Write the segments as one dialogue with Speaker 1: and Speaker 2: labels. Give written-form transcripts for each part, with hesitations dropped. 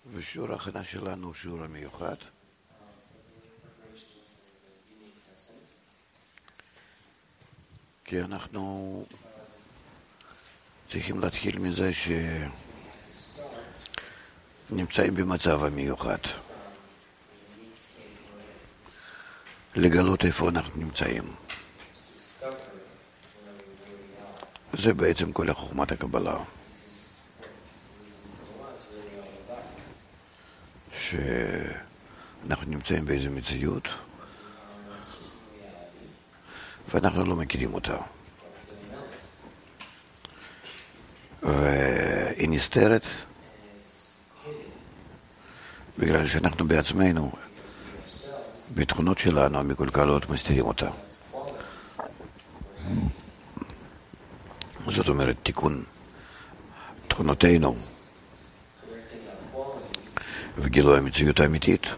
Speaker 1: ושיעור ההכנה שלנו הוא שיעור המיוחד. כי אנחנו צריכים להתחיל מזה שנמצאים במצב המיוחד. לגלות איפה אנחנו נמצאים. זה בעצם כל חוכמת הקבלה. שאנחנו נמצאים באיזו מציאות ואנחנו לא מכירים אותה. והיא נסתרת בגלל שאנחנו בעצמנו, בתכונות שלנו המקולקלות, מסתירים אותה. זאת אומרת, תיקון תכונותינו וגילוי המציאות האמיתית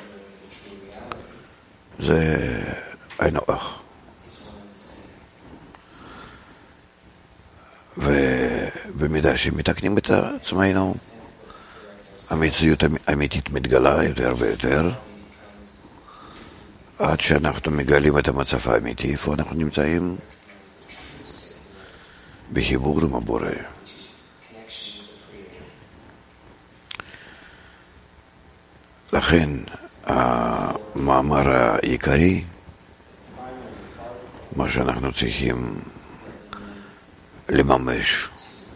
Speaker 1: זה היינו אח. ובמידה שמתקנים את עצמנו, המציאות האמיתית מתגלה יותר ויותר, עד שאנחנו מגלים את המצב האמיתי, איפה אנחנו נמצאים בחיבור עם הבורא. לכן המאמר העיקרי, מה שאנחנו צריכים לממש,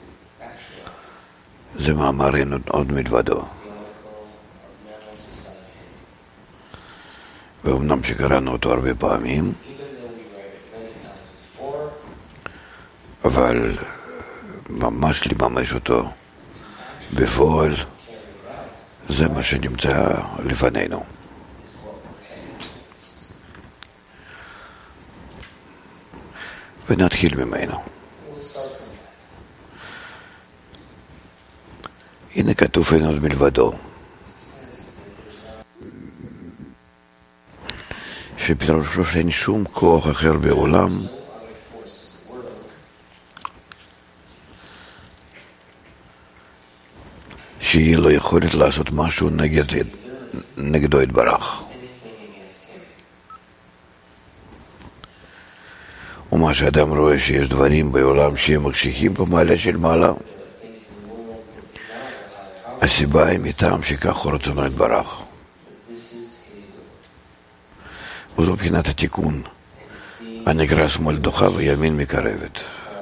Speaker 1: זה מאמר אין עוד מלבדו. ואומנם שקראנו אותו הרבה פעמים, אבל ממש לממש אותו בפועל, זה מה שנמצא לפנינו. ונתחיל ממנו. הנה כתוב אין עוד מלבדו. שפירושו שאין שום כוח אחר בעולם שיהיה לו יכולת לעשות משהו נגדו יתברך. ומה שאדם רואה שיש דברים בעולם שהם מקשיחים במעלה של מעלה, הסיבה היא מטעם שכך הוא רצונו יתברך. וזו מבחינת התיקון הנקרא שמאל דוחה וימין מקרבת.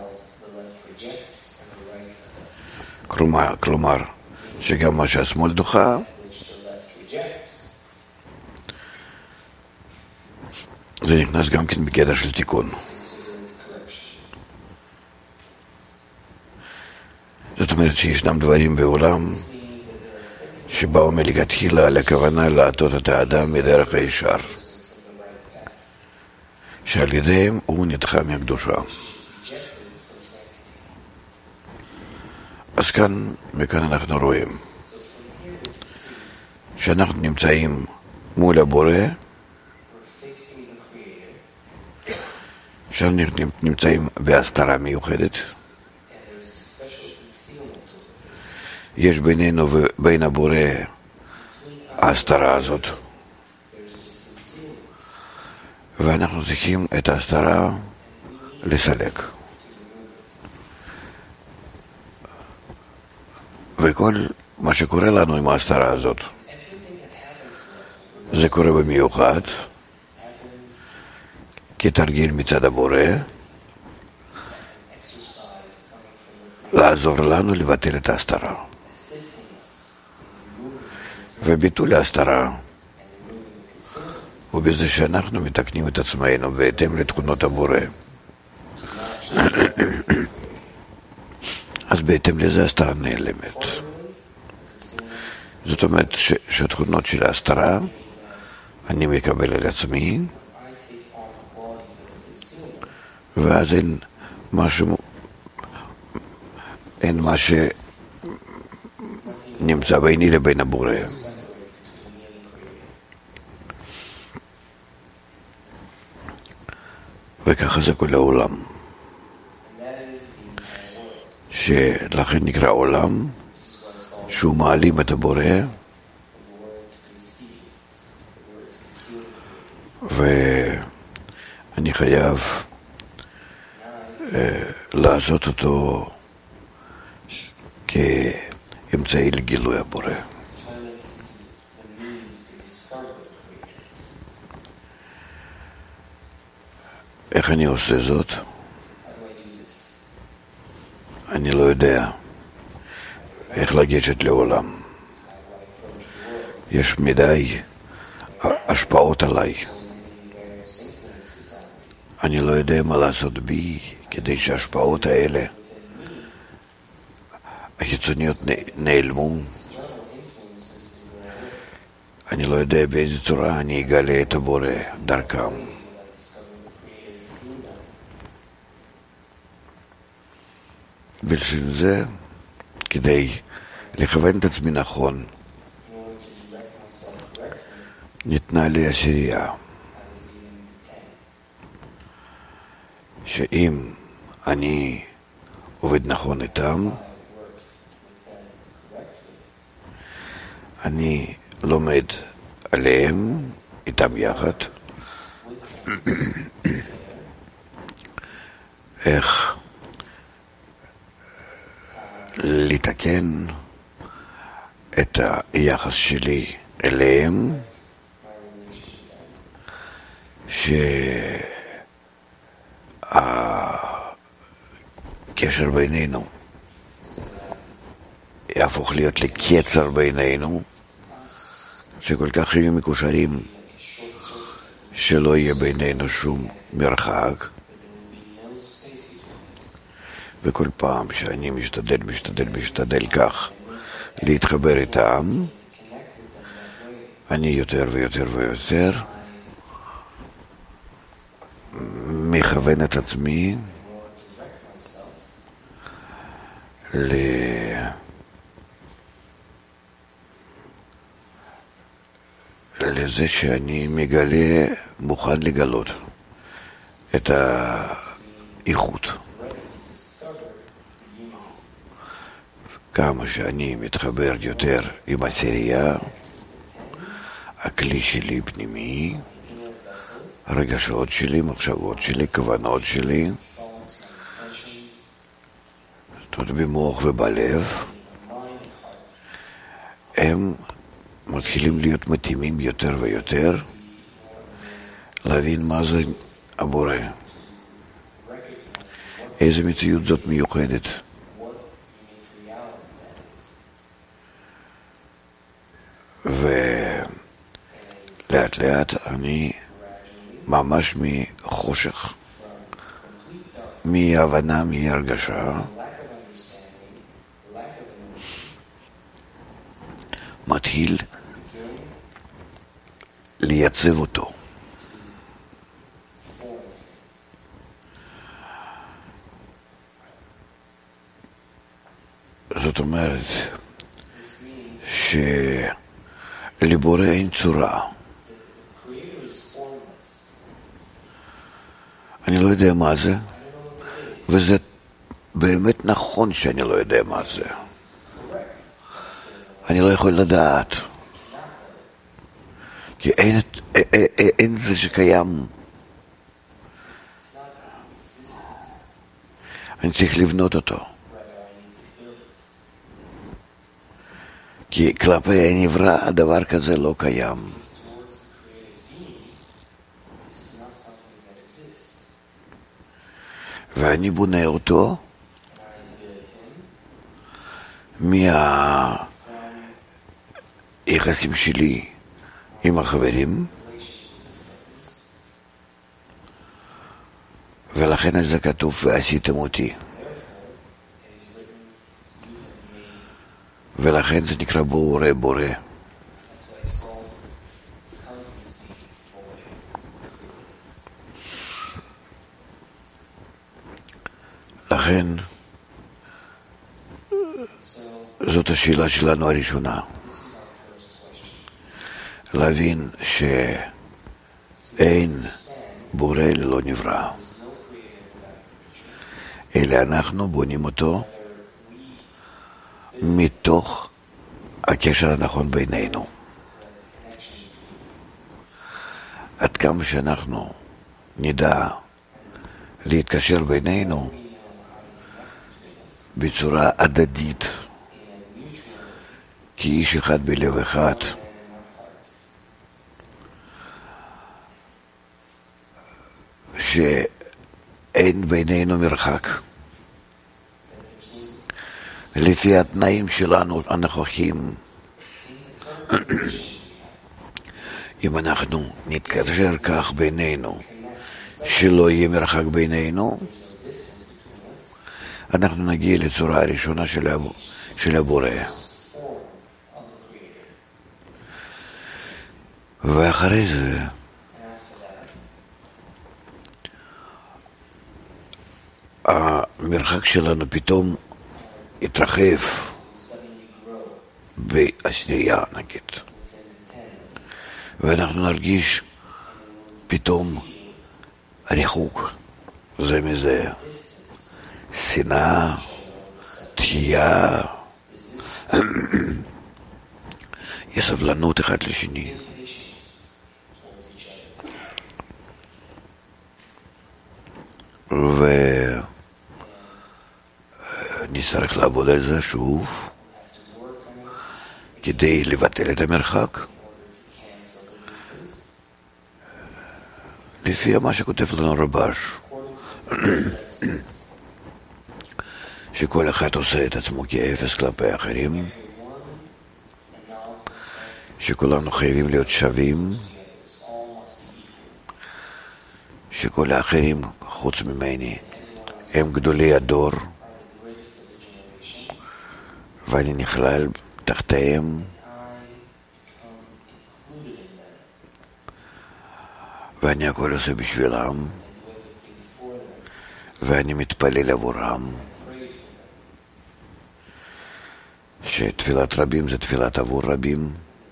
Speaker 1: כלומר שגם מה שהשמאל דוחה זה נכנס גם כן בגדר של תיקון. זאת אומרת שישנם דברים בעולם שבאו מלכתחילה על הכוונה להטות את האדם מדרך הישר, שעל ידיהם הוא נדחה מהקדושה. אז מכאן אנחנו רואים שאנחנו נמצאים מול הבורא, שאנחנו נמצאים בהסתרה מיוחדת. יש בינינו ובין הבורא ההסתרה הזאת, ואנחנו צריכים את ההסתרה לסלק. וכל מה שקורה לנו עם ההסתרה הזאת, זה קורה במיוחד כתרגיל מצד הבורא לעזור לנו לבטל את ההסתרה. וביטול ההסתרה הוא בזה שאנחנו מתקנים את עצמנו בהתאם לתכונות הבורא. אז בהתאם לזה ההסתרה נעלמת. זאת אומרת שהתכונות של ההסתרה אני מקבל על עצמי, ואז אין מה שנמצא ביני לבין הבורא. וככה זה כל העולם. שלכן נקרא עולם שהוא מעלים את הבורא ואני חייב לעשות אותו כאמצעי לגילוי הבורא. איך אני עושה זאת? אני לא יודע איך לגשת לעולם. יש מדי השפעות עליי. אני לא יודע מה לעשות בי כדי שההשפעות האלה החיצוניות נעלמו. אני לא יודע באיזה צורה אני אגלה את הבורא דרכם. ולשם זה, כדי לכוון את עצמי נכון, ניתנה לי עשירייה, שאם אני עובד נכון איתם, אני לומד עליהם, איתם יחד, איך לתקן את היחס שלי אליהם, שהקשר בינינו יהפוך להיות לקצר בינינו, שכל כך יהיו מקושרים שלא יהיה בינינו שום מרחק. וכל פעם שאני משתדל כך להתחבר איתם, אני יותר ויותר מכוון את עצמי לזה שאני מוכן לגלות את האיכות. כמה שאני מתחבר יותר עם עשירייה, הכלי שלי פנימי, הרגשות שלי, מחשבות שלי, כוונות שלי, זאת במוח ובלב, הם מתחילים להיות מתאימים יותר ויותר, להבין מה זה הבורא, איזה מציאות זאת מיוחדת. ולאט לאט אני ממש מחושך, מהבנה, מהרגשה, מתחיל לייצב אותו. זאת אומרת שלבורא אין צורה. אני לא יודע מה זה, וזה באמת נכון שאני לא יודע מה זה. אני לא יכול לדעת, כי אין זה שקיים. אני צריך לבנות אותו. כי כלפי הנברא הדבר כזה לא קיים. ואני בונה אותו מהיחסים שלי עם החברים, ולכן על זה כתוב ועשיתם אותי, ולכן זה נקרא בורא. לכן זאת השאלה שלנו הראשונה, להבין שאין בורא ללא נברא, אלא אנחנו בונים אותו מתוך הקשר הנכון בינינו. עד כמה שאנחנו נדע להתקשר בינינו בצורה הדדית, כאיש אחד בלב אחד, שאין בינינו מרחק, לפי התנאים שלנו הנוכחים. אם אנחנו נתקשר כך בינינו, שלא יהיה מרחק בינינו, אנחנו נגיע לצורה הראשונה של הבורא. ואחרי זה המרחק שלנו פתאום התרחב בעשירייה נגיד, ואנחנו נרגיש פתאום ריחוק זה מזה, שנאה, תחייה, יש סבלנות אחד לשני. ונצטרך לעבוד על זה שוב כדי לבטל את המרחק, לפי מה שכותב לנו רבש, שכל אחד עושה את עצמו כאפס כלפי אחרים, שכולנו חייבים להיות שווים, שכל האחרים חוץ ממני הם גדולי הדור ואני נכלל תחתיהם, ואני הכל עושה בשבילם, ואני מתפלל עבורם, שתפילת רבים זה תפילת עבור רבים,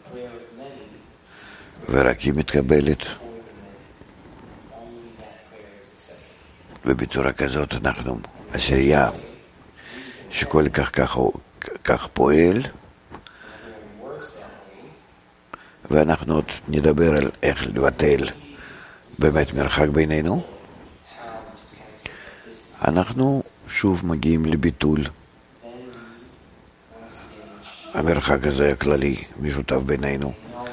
Speaker 1: ורק היא מתקבלת. ובצורה כזאת אנחנו עשירייה שכל כך פועל, ואנחנו עוד נדבר על איך לבטל באמת מרחק בינינו. אנחנו שוב מגיעים לביטול המרחק הזה הכללי משותף בינינו,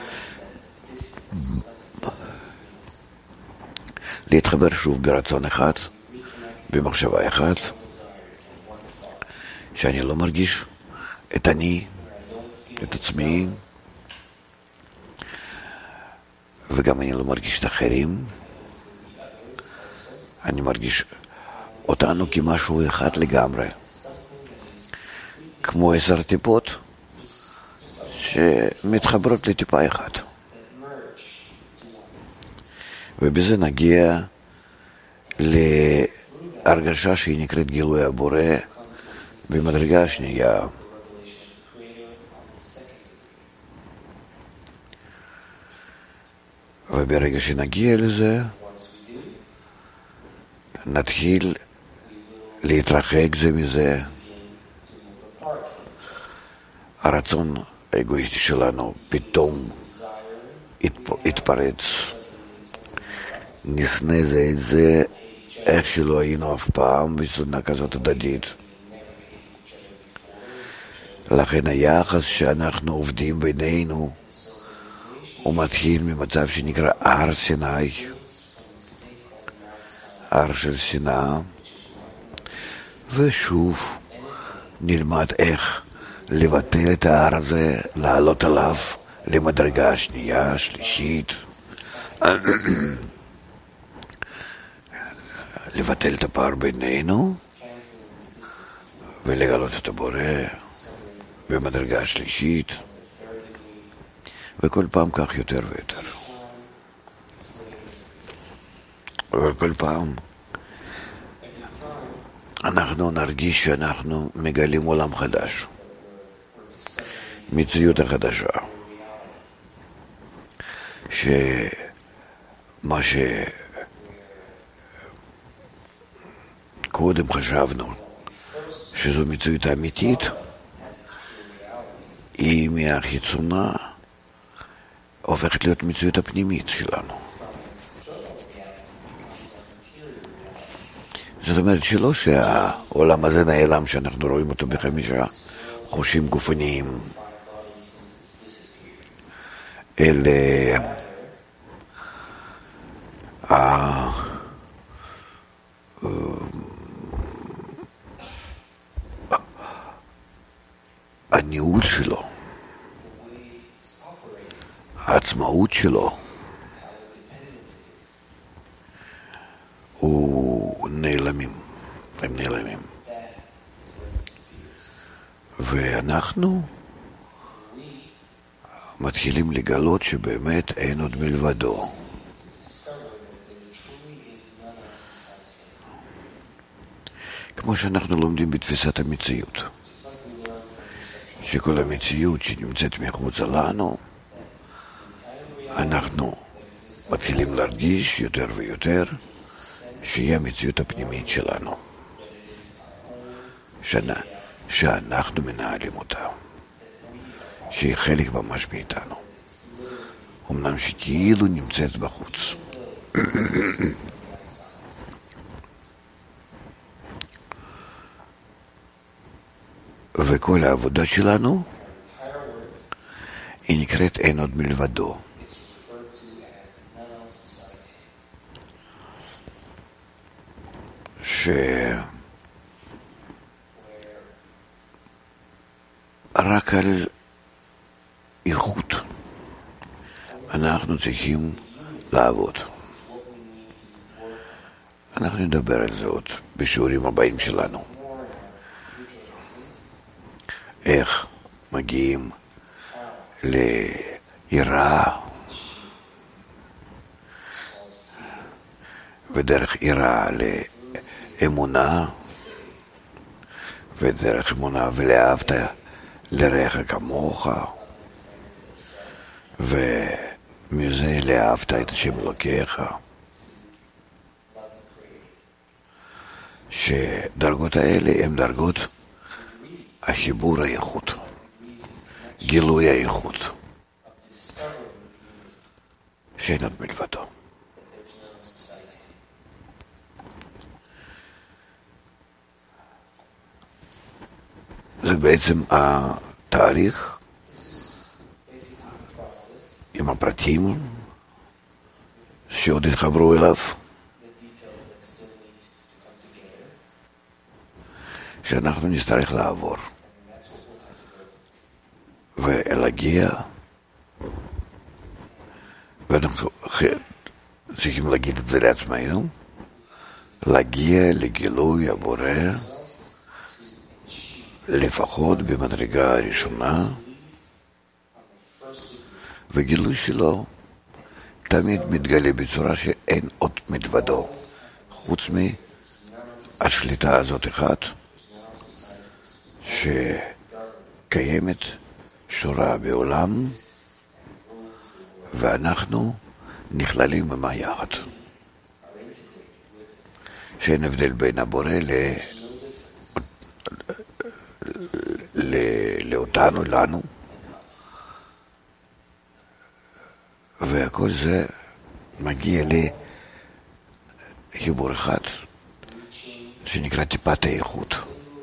Speaker 1: להתחבר שוב ברצון אחד, במחשבה אחת, שאני לא מרגיש את אני, את עצמי, וגם אני לא מרגיש את האחרים. אני מרגיש אותנו כמשהו אחד לגמרי, כמו 10 טיפות שמתחברות לטיפה אחת, ובזה נגיע להרגשה שהיא נקראת גילוי הבורא במדרגה השנייה. וברגע שנגיע לזה נתחיל להתרחק זה מזה. הרצון האגואיסטי שלנו פתאום התפרץ, נשנא זה את זה איך שלא היינו אף פעם בסודנה כזאת הדדית. לכן היחס שאנחנו עובדים בינינו הוא מתחיל ממצב שנקרא הר סיני, הר של שנאה, ושוב נלמד איך לבטל את ההר הזה, לעלות עליו למדרגה השנייה, השלישית, לבטל את הפער בינינו ולגלות את הבורא במדרגה השלישית, וכל פעם כך יותר ויותר. וכל פעם אנחנו נרגיש שאנחנו מגלים עולם חדש, מציאות החדשה, שמה שקודם חשבנו שזו מציאות אמיתית, היא מהחיצונה הופכת להיות מציאות הפנימית שלנו. זאת אומרת שלא שהעולם הזה נעלם שאנחנו רואים אותו בחמישה חושים גופניים, אלא הניהול שלו, העצמאות שלו, הם נעלמים. ואנחנו מתחילים לגלות שבאמת אין עוד מלבדו. כמו שאנחנו לומדים בתפיסת המציאות, שכל המציאות שנמצאת מחוצה לנו, אנחנו מתחילים להרגיש יותר ויותר שהיא המציאות הפנימית שלנו, שאנחנו מנהלים אותה, שהיא חלק ממש מאיתנו, אמנם שכאילו נמצאת בחוץ. וכל העבודה שלנו היא נקראת אין עוד מלבדו. שרק על איכות אנחנו צריכים לעבוד. אנחנו נדבר על זה עוד בשיעורים הבאים שלנו. איך מגיעים ליראה, ודרך יראה לאמונה, ודרך אמונה ולאהבת לרעך כמוך, ומזה לאהבת את השם אלוקיך. שדרגות האלה הן דרגות החיבור האיכות, גילוי האיכות, שאין עוד מלבדו. זה בעצם התהליך עם הפרטים שעוד התחברו אליו, שאנחנו נצטרך לעבור ולהגיע, ואנחנו צריכים להגיד את זה לעצמנו, להגיע לגילוי הבורא לפחות במדרגה הראשונה, וגילוי שלו תמיד מתגלה בצורה שאין עוד מלבדו, חוץ מהשליטה הזאת אחת שקיימת שורה בעולם, ואנחנו נכללים במה יחד, שאין הבדל בין הבורא לאותנו, לנו, והכל זה מגיע לחיבור אחד שנקרא טיפת האיכות.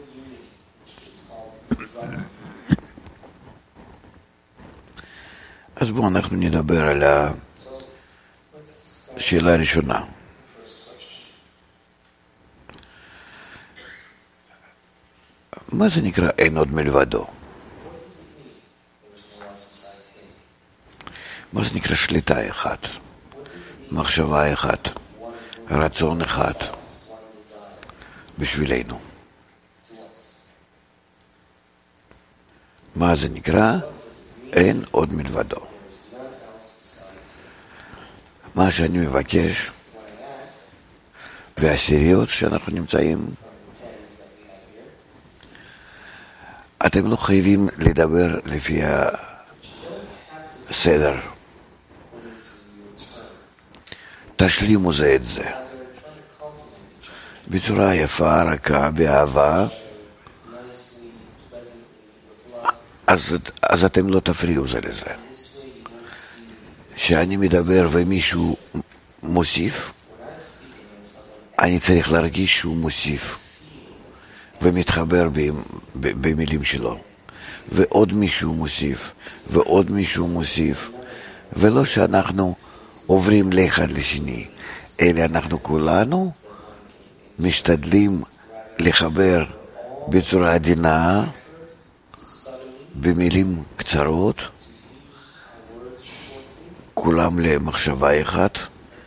Speaker 1: אז בואו אנחנו נדבר על השאלה הראשונה. מה זה נקרא אין עוד מלבדו? מה זה נקרא שליטה אחת, מחשבה אחת, רצון אחד בשבילנו? מה זה נקרא אין עוד מלבדו? מה שאני מבקש בעשיריות שאנחנו נמצאים, אתם לא חייבים לדבר לפי הסדר, תשלימו זה את זה בצורה יפה, רכה, באהבה, אז אתם לא תפריעו זה לזה. שאני מדבר ומישהו מוסיף, אני צריך להרגיש שהוא מוסיף ומתחבר במילים שלו, ועוד מישהו מוסיף ועוד מישהו מוסיף, ולא שאנחנו עוברים לאחד לשני, אלא אנחנו כולנו משתדלים לחבר בצורה עדינה, במילים קצרות, כולם למחשבה אחת,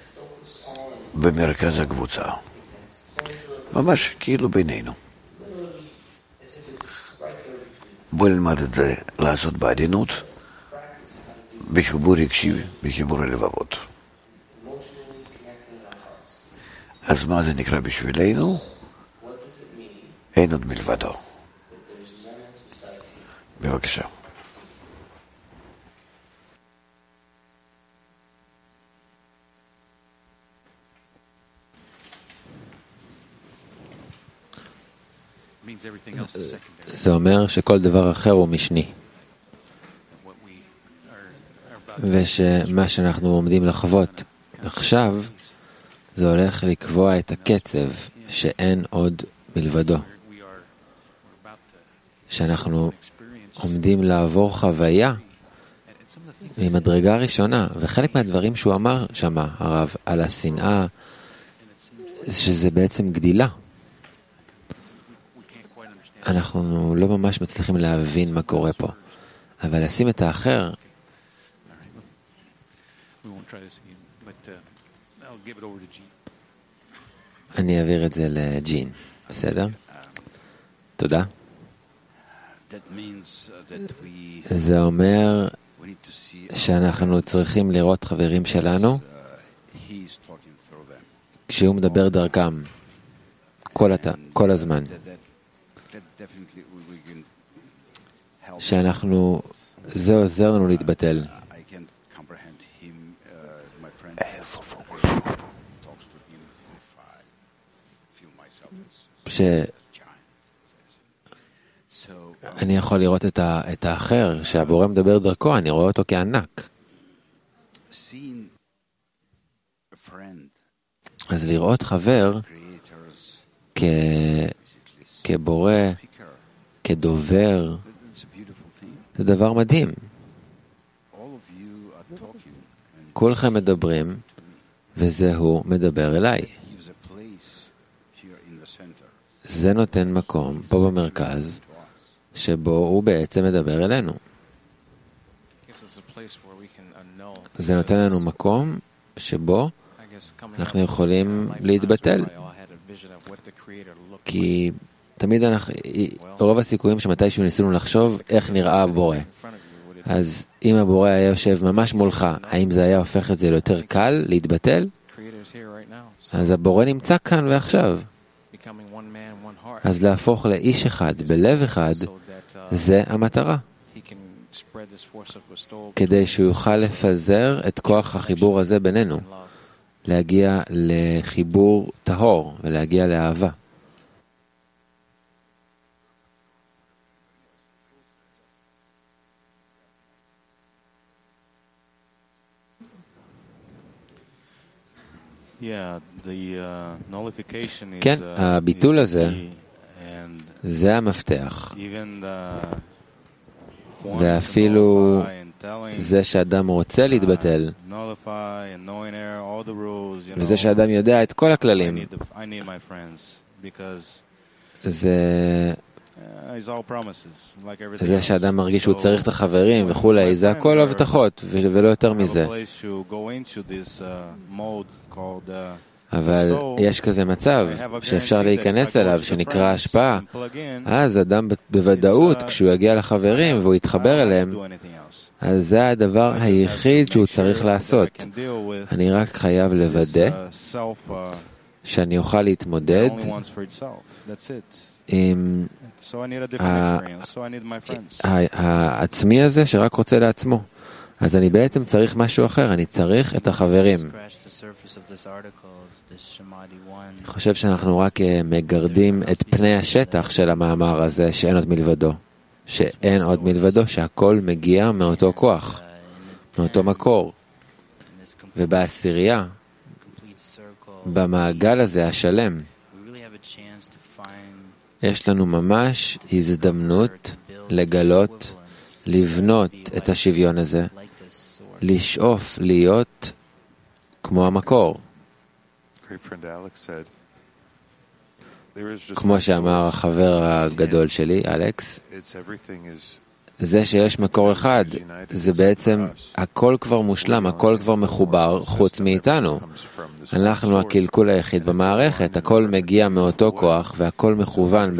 Speaker 1: במרכז הקבוצה. ממש כאילו בינינו. בוא נלמד את זה לעשות בעדינות, בחיבור רגשי, בחיבור הלבבות. אז מה זה נקרא בשבילנו? אין עוד מלבדו. בבקשה.
Speaker 2: זה אומר שכל דבר אחר הוא משני. ושמה שאנחנו עומדים לחוות עכשיו, זה הולך לקבוע את הקצב שאין עוד מלבדו. שאנחנו עומדים לעבור חוויה ממדרגה ראשונה, וחלק מהדברים שהוא אמר שמה, הרב, על השנאה, שזה בעצם גדילה. אנחנו לא ממש מצליחים להבין מה קורה פה, אבל לשים את האחר, אני אעביר את זה לג'ין, בסדר? תודה. זה אומר שאנחנו צריכים לראות חברים שלנו כשהוא מדבר דרכם כל הזמן, שאנחנו, זה עוזר לנו להתבטל. שאני יכול לראות את האחר, שהבורא מדבר דרכו, אני רואה אותו כענק. אז לראות חבר כבורא, כדובר, זה דבר מדהים. כולכם מדברים, וזהו מדבר אליי. זה נותן מקום פה במרכז, שבו הוא בעצם מדבר אלינו. זה נותן לנו מקום שבו אנחנו יכולים להתבטל. כי תמיד רוב הסיכויים שמתישהו ניסינו לחשוב איך נראה הבורא. אז אם הבורא היה יושב ממש מולך, האם זה היה הופך את זה ליותר קל להתבטל? אז הבורא נמצא כאן ועכשיו. אז להפוך לאיש אחד, בלב אחד, זה המטרה. כדי שהוא יוכל לפזר את כוח החיבור הזה בינינו. להגיע לחיבור טהור ולהגיע לאהבה. כן, הביטול הזה, זה המפתח. ואפילו זה שאדם רוצה להתבטל, וזה שאדם יודע את כל הכללים, זה שאדם מרגיש שהוא צריך את החברים וכולי, זה הכל הבטחות ולא יותר מזה. אבל יש כזה מצב שאפשר להיכנס אליו, שנקרא השפעה. אז אדם בוודאות, כשהוא יגיע לחברים והוא יתחבר אליהם, אז זה הדבר היחיד שהוא צריך לעשות. אני רק חייב לוודא שאני אוכל להתמודד עם העצמי הזה שרק רוצה לעצמו. אז אני בעצם צריך משהו אחר, אני צריך את החברים. אני חושב שאנחנו רק מגרדים את פני השטח של המאמר הזה, שאין עוד מלבדו. שאין עוד מלבדו, שהכל מגיע מאותו כוח, מאותו מקור. ובעשירייה, במעגל הזה השלם, יש לנו ממש הזדמנות לגלות, לבנות את השוויון הזה, לשאוף להיות כמו המקור. כמו שאמר החבר הגדול שלי, אלכס, זה שיש מקור אחד, זה בעצם הכל כבר מושלם, הכל כבר מחובר חוץ מאיתנו. אנחנו הקלקול היחיד במערכת, הכל מגיע מאותו כוח והכל מכוון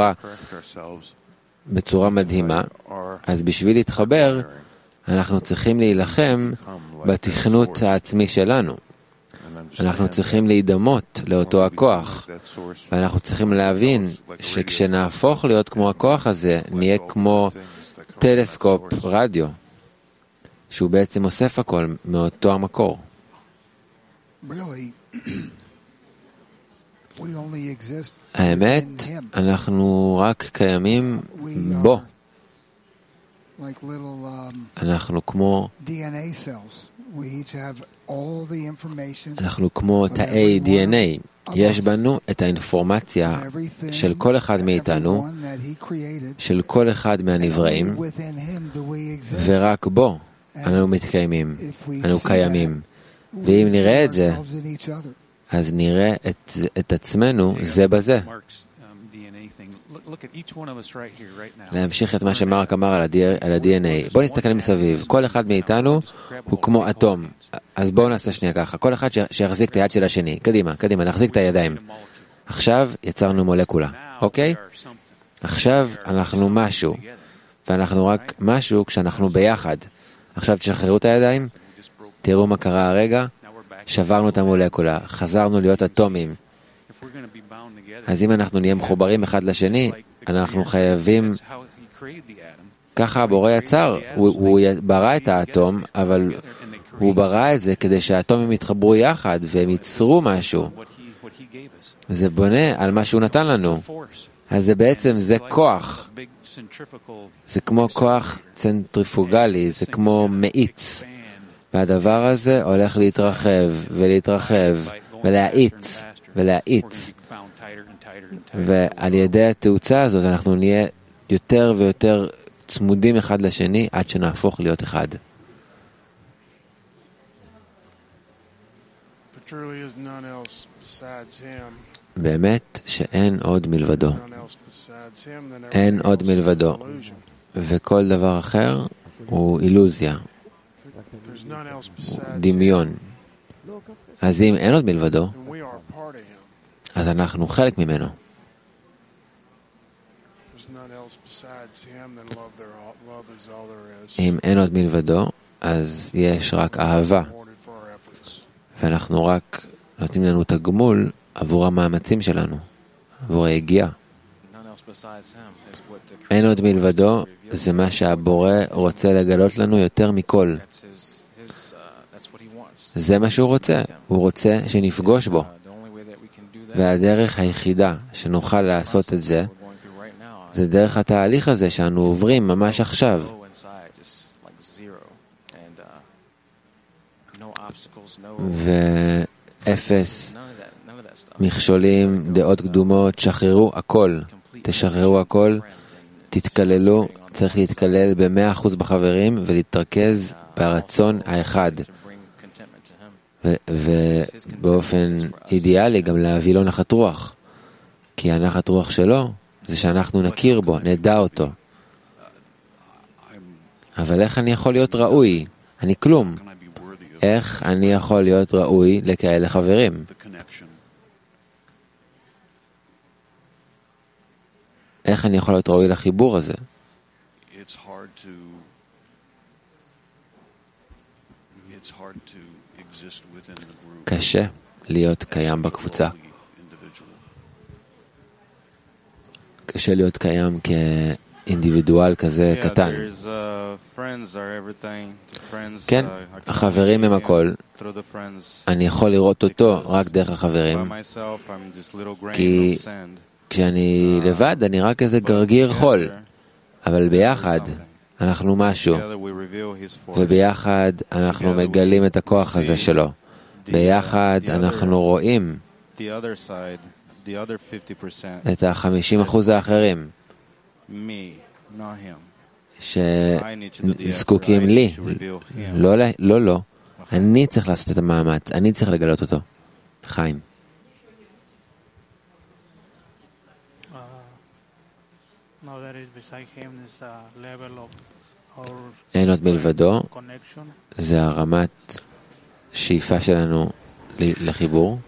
Speaker 2: בצורה מדהימה. אז בשביל להתחבר, אנחנו צריכים להילחם בתכנות העצמי שלנו. אנחנו צריכים להידמות לאותו הכוח, ואנחנו צריכים להבין שכשנהפוך להיות כמו הכוח הזה, נהיה כמו טלסקופ רדיו, שהוא בעצם אוסף הכל מאותו המקור. האמת, אנחנו רק קיימים בו. אנחנו כמו תאי DNA. יש בנו את האינפורמציה של כל אחד מאיתנו, של כל אחד מהנבראים, ורק בו אנו מתקיימים, אנו קיימים. ואם נראה את זה, אז נראה את עצמנו זה בזה. להמשיך את מה שמרק אמר על ה-DNA. בואו נסתכל מסביב. כל אחד מאיתנו הוא כמו אטום. אז בואו נעשה שנייה ככה. כל אחד שיחזיק את היד של השני. קדימה, נחזיק את הידיים. עכשיו יצרנו מולקולה, אוקיי? עכשיו אנחנו משהו. ואנחנו רק משהו כשאנחנו ביחד. עכשיו תשחררו את הידיים. תראו מה קרה הרגע. שברנו את המולקולה. חזרנו להיות אטומים. אז אם אנחנו נהיה מחוברים אחד לשני, אנחנו חייבים, ככה הבורא יצר, הוא ברא את האטום, אבל הוא ברא את זה כדי שהאטומים יתחברו יחד והם ייצרו משהו. זה בונה על מה שהוא נתן לנו. אז זה בעצם, זה כוח. זה כמו כוח צנטריפוגלי, זה כמו מאיץ. והדבר הזה הולך להתרחב ולהתרחב ולהאיץ. ועל ידי התאוצה הזאת אנחנו נהיה יותר ויותר צמודים אחד לשני עד שנהפוך להיות אחד. באמת שאין עוד מלבדו. אין עוד מלבדו. וכל דבר אחר הוא אילוזיה. דמיון. אז אם אין עוד מלבדו, אז אנחנו חלק ממנו. אם אין עוד מלבדו, אז יש רק אהבה. ואנחנו רק נותנים לנו את הגמול עבור המאמצים שלנו, עבור היגיעה. אין עוד מלבדו, זה מה שהבורא רוצה לגלות לנו יותר מכל. זה מה שהוא רוצה. הוא רוצה שנפגוש בו. והדרך היחידה שנוכל לעשות את זה, זה דרך התהליך הזה שאנו עוברים ממש עכשיו. ואפס מכשולים, דעות קדומות, שחררו הכל. תשחררו הכל, תתקללו, צריך להתקלל ב100% בחברים ולהתרכז ברצון האחד. ובאופן אידיאלי גם להביא לו נחת רוח. כי הנחת רוח שלו זה שאנחנו נכיר בו, נדע אותו. אבל איך אני יכול להיות ראוי? אני כלום. איך אני יכול להיות ראוי לכאלה חברים? איך אני יכול להיות ראוי לחיבור הזה? קשה להיות קיים בקבוצה. קשה להיות קיים כאינדיבידואל כזה קטן. כן, החברים הם הכל. אני יכול לראות אותו רק דרך החברים. כי כשאני לבד אני רק איזה גרגיר חול. אבל ביחד אנחנו משהו. וביחד אנחנו מגלים את הכוח הזה שלו. ביחד אנחנו רואים את ה-50% האחרים שזקוקים לי. לא. אני צריך לעשות את המאמץ, אני צריך לגלות אותו. חיים. אין עוד מלבדו, זה הרמת שאיפה שלנו לחיבור.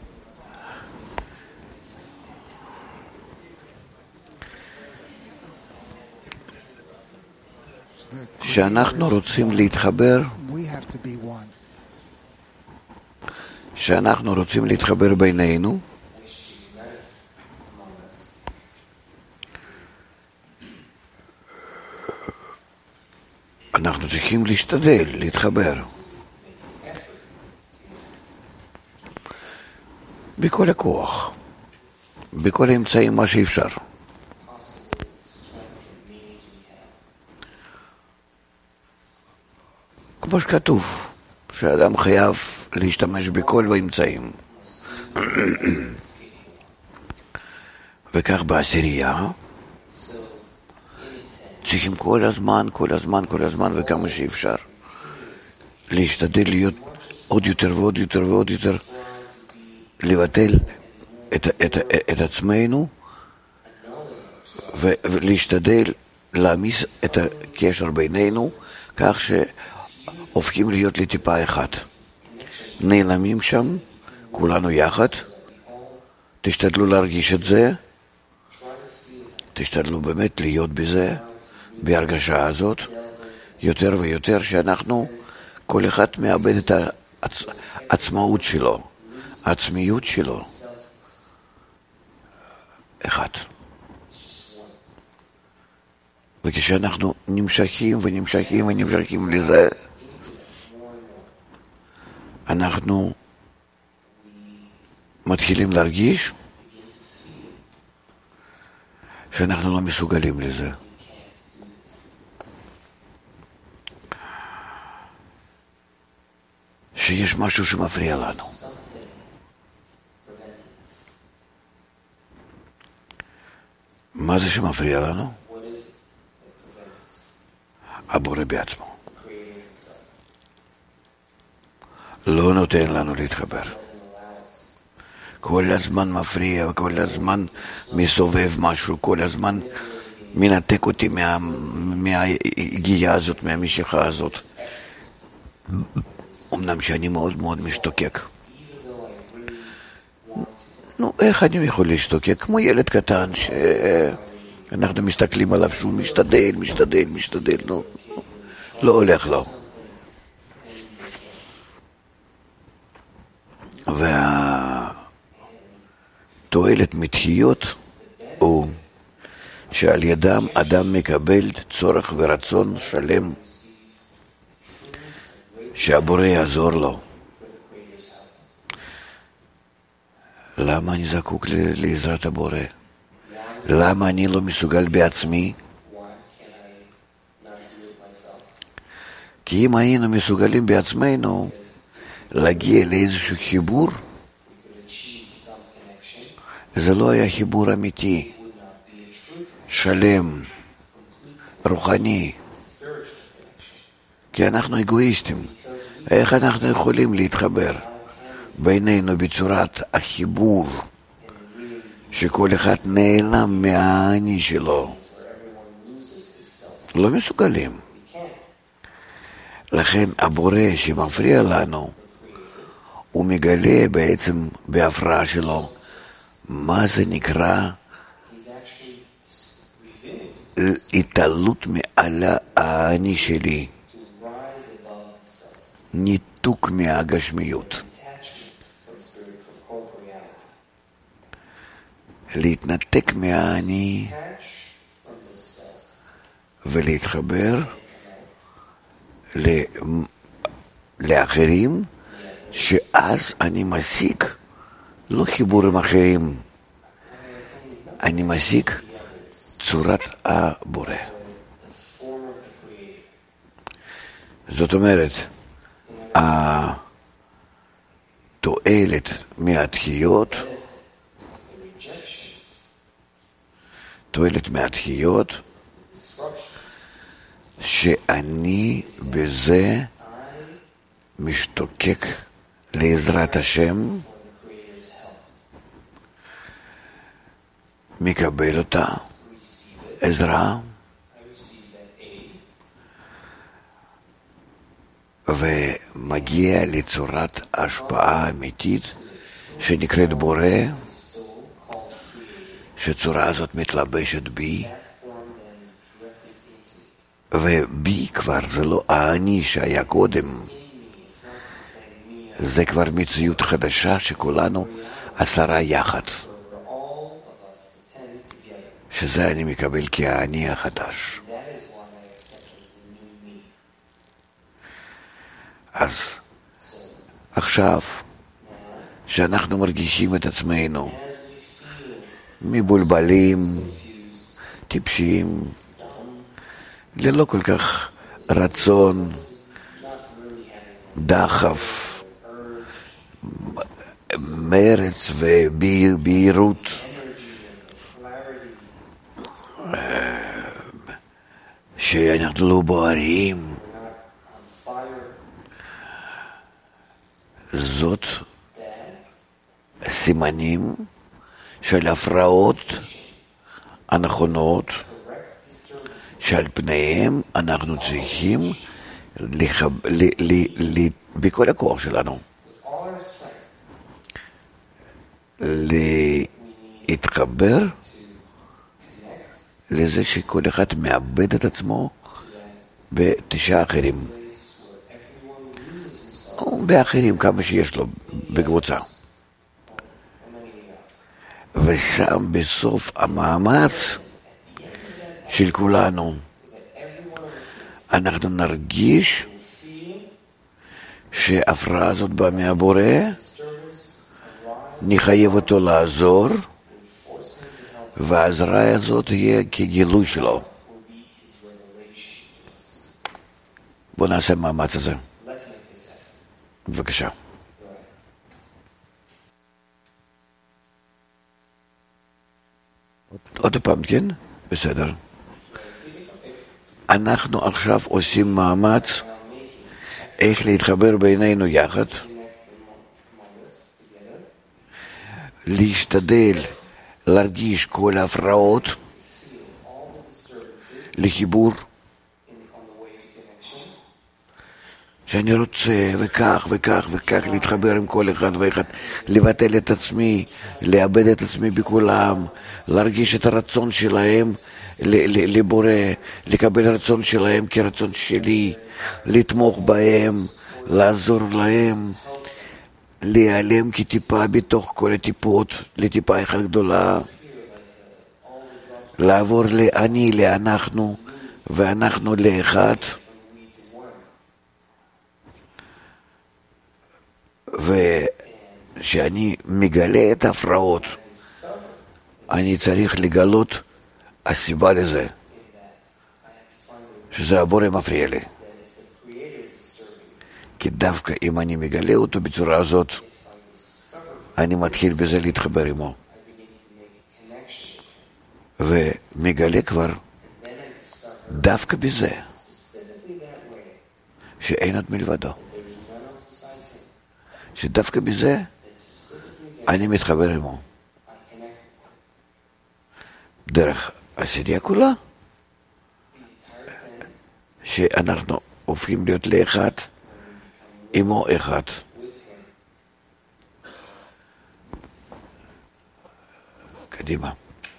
Speaker 1: שאנחנו רוצים להתחבר, שאנחנו רוצים להתחבר בינינו, אנחנו צריכים להשתדל, להתחבר. בכל הכוח, בכל האמצעים מה שאפשר. כמו שכתוב, שהאדם חייב להשתמש בכל האמצעים. וכך בעשירייה, צריכים כל הזמן, וכמה שאפשר, להשתדל להיות עוד יותר ועוד יותר ועוד יותר, לבטל את עצמנו, ולהשתדל להעמיס את הקשר בינינו, כך שהופכים להיות לטיפה אחת. נעלמים שם, כולנו יחד, תשתדלו להרגיש את זה, תשתדלו באמת להיות בזה, בהרגשה הזאת, יותר ויותר, שאנחנו, כל אחד מאבד את העצמאות שלו, העצמיות שלו. אחד. וכשאנחנו נמשכים לזה, אנחנו מתחילים להרגיש שאנחנו לא מסוגלים לזה. שיש משהו שמפריע לנו. מה זה שמפריע לנו? הבורא בעצמו. לא נותן לנו להתחבר. כל הזמן מפריע, כל הזמן מסובב משהו, כל הזמן מנתק אותי מהגיעה הזאת, מהמשיכה הזאת. אמנם שאני מאוד מאוד משתוקק. נו, איך אני יכול להשתוקק? כמו ילד קטן שאנחנו מסתכלים עליו שהוא משתדל, נו, לא הולך לו. והתועלת מתחיות הוא שעל ידם אדם מקבל צורך ורצון שלם שהבורא יעזור לו. למה אני זקוק לעזרת הבורא? למה אני לא מסוגל בעצמי? כי אם היינו מסוגלים בעצמנו להגיע לאיזשהו חיבור, זה לא היה חיבור אמיתי, שלם, רוחני. כי אנחנו אגואיסטים. איך אנחנו יכולים להתחבר בינינו בצורת החיבור שכל אחד נעלם מהאני שלו? לא מסוגלים. לכן הבורא שמפריע לנו, הוא מגלה בעצם בהפרעה שלו מה זה נקרא התעלות מעל האני שלי, ניתוק מהגשמיות, להתנתק מהאני ולהתחבר לאחרים, שאז אני משיג לא חיבורים אחרים, אני משיג צורת הבורא. זאת אומרת, התועלת תועלת מהתחיות, שאני בזה משתוקק לעזרת השם, מקבל אותה עזרה, ומגיע לצורת השפעה אמיתית שנקראת בורא, שצורה הזאת מתלבשת בי, ובי כבר זה לא האני שהיה קודם, זה כבר מציאות חדשה שכולנו 10 יחד, שזה אני מקבל כהאני החדש. אז עכשיו שאנחנו מרגישים את עצמנו מבולבלים, טיפשים, ללא כל כך רצון, דחף, מרץ ובהירות, שאנחנו לא בוערים, זאת סימנים של הפרעות הנכונות שעל פניהם אנחנו צריכים בכל הכוח שלנו להתחבר לזה שכל אחד מאבד את עצמו בתשעה אחרים או באחרים כמה שיש לו בקבוצה, ושם בסוף המאמץ של כולנו אנחנו נרגיש שההפרעה הזאת באה מהבורא, נחייב אותו לעזור, והעזרה הזאת תהיה כגילוי שלו. בואו נעשה מאמץ הזה. בבקשה. עוד פעם, כן? בסדר. אנחנו עכשיו עושים מאמץ איך להתחבר בינינו יחד, להשתדל להרגיש כל ההפרעות לחיבור, שאני רוצה וכך וכך וכך להתחבר עם כל אחד ואחד, לבטל את עצמי, לאבד את עצמי בכולם, להרגיש את הרצון שלהם לבורא, לקבל רצון שלהם כרצון שלי, לתמוך בהם, לעזור להם, להיעלם כטיפה בתוך כל הטיפות לטיפה אחת גדולה, לעבור לאני, לאנחנו, ואנחנו לאחד, ושאני מגלה את ההפרעות אני צריך לגלות הסיבה לזה, שזה הבורא מפריע לי, כי דווקא אם אני מגלה אותו בצורה הזאת אני מתחיל בזה להתחבר עמו ומגלה כבר דווקא בזה שאין עוד מלבדו, שדווקא בזה אני מתחבר עמו דרך הסדיה כולה, שאנחנו הופכים להיות לאחד עמו אחד. קדימה.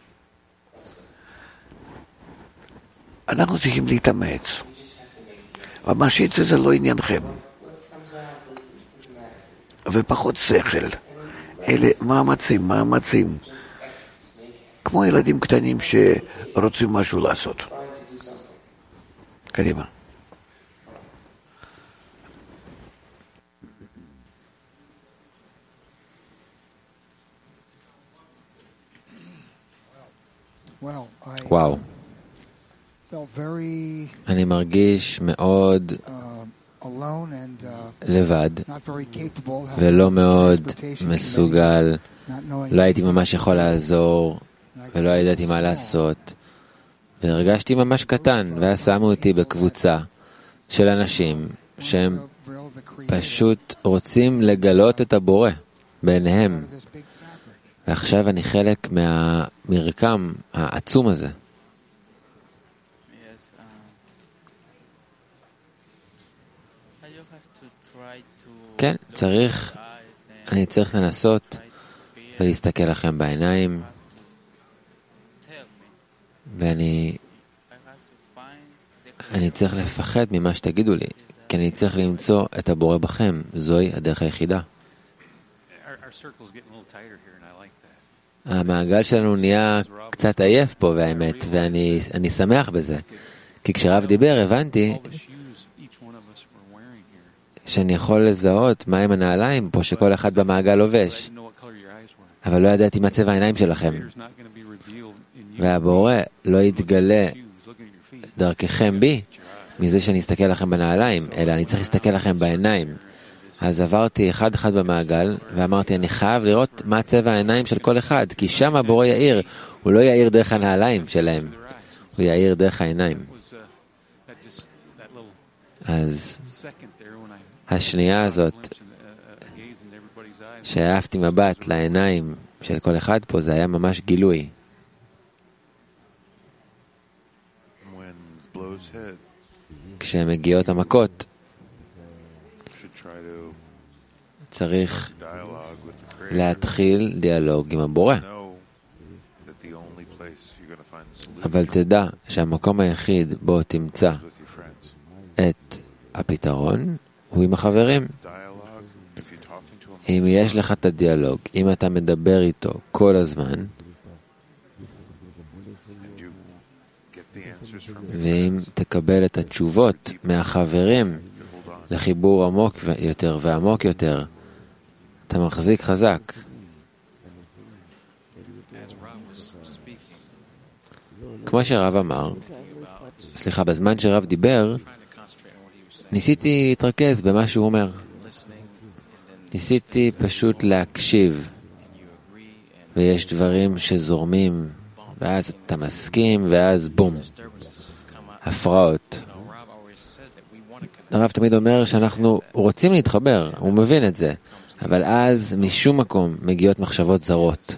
Speaker 1: אנחנו צריכים להתאמץ. מה שיצא זה לא עניינכם. ופחות שכל. אלה מאמצים. כמו ילדים קטנים שרוצים משהו לעשות. קדימה.
Speaker 2: וואו. אני מרגיש מאוד לבד, ולא מאוד מסוגל, לא הייתי ממש יכול לעזור, ולא ידעתי מה לעשות, והרגשתי ממש קטן, ואז שמו אותי בקבוצה של אנשים שהם פשוט רוצים לגלות את הבורא בעיניהם. ועכשיו אני חלק מהמרקם העצום הזה. כן, אני צריך לנסות ולהסתכל לכם בעיניים, ואני צריך לפחד ממה שתגידו לי, כי אני צריך למצוא את הבורא בכם. זוהי הדרך היחידה. המעגל שלנו נהיה קצת עייף פה, והאמת, ואני שמח בזה. כי כשרב דיבר, הבנתי שאני יכול לזהות מהם הנעליים פה שכל אחד במעגל לובש. אבל לא ידעתי מה צבע העיניים שלכם. והבורא לא יתגלה דרככם בי, מזה שאני אסתכל לכם בנעליים, אלא אני צריך להסתכל לכם בעיניים. אז עברתי אחד אחד במעגל, ואמרתי, אני חייב לראות מה צבע העיניים של כל אחד, כי שם הבורא יאיר, הוא לא יאיר דרך הנעליים שלהם, הוא יאיר דרך העיניים. אז השנייה הזאת, שהעפתי מבט לעיניים של כל אחד פה, זה היה ממש גילוי. כשהם מגיעות המכות, צריך להתחיל דיאלוג עם הבורא. אבל תדע שהמקום היחיד בו תמצא את הפתרון הוא עם החברים. אם יש לך את הדיאלוג, אם אתה מדבר איתו כל הזמן, ואם תקבל את התשובות מהחברים לחיבור עמוק יותר ועמוק יותר, אתה מחזיק חזק. כמו שרב אמר, בזמן שרב דיבר, ניסיתי להתרכז במה שהוא אומר. ניסיתי פשוט להקשיב, ויש דברים שזורמים, ואז אתה מסכים, ואז בום, הפרעות. הרב תמיד אומר שאנחנו רוצים להתחבר, הוא מבין את זה, אבל אז משום מקום מגיעות מחשבות זרות.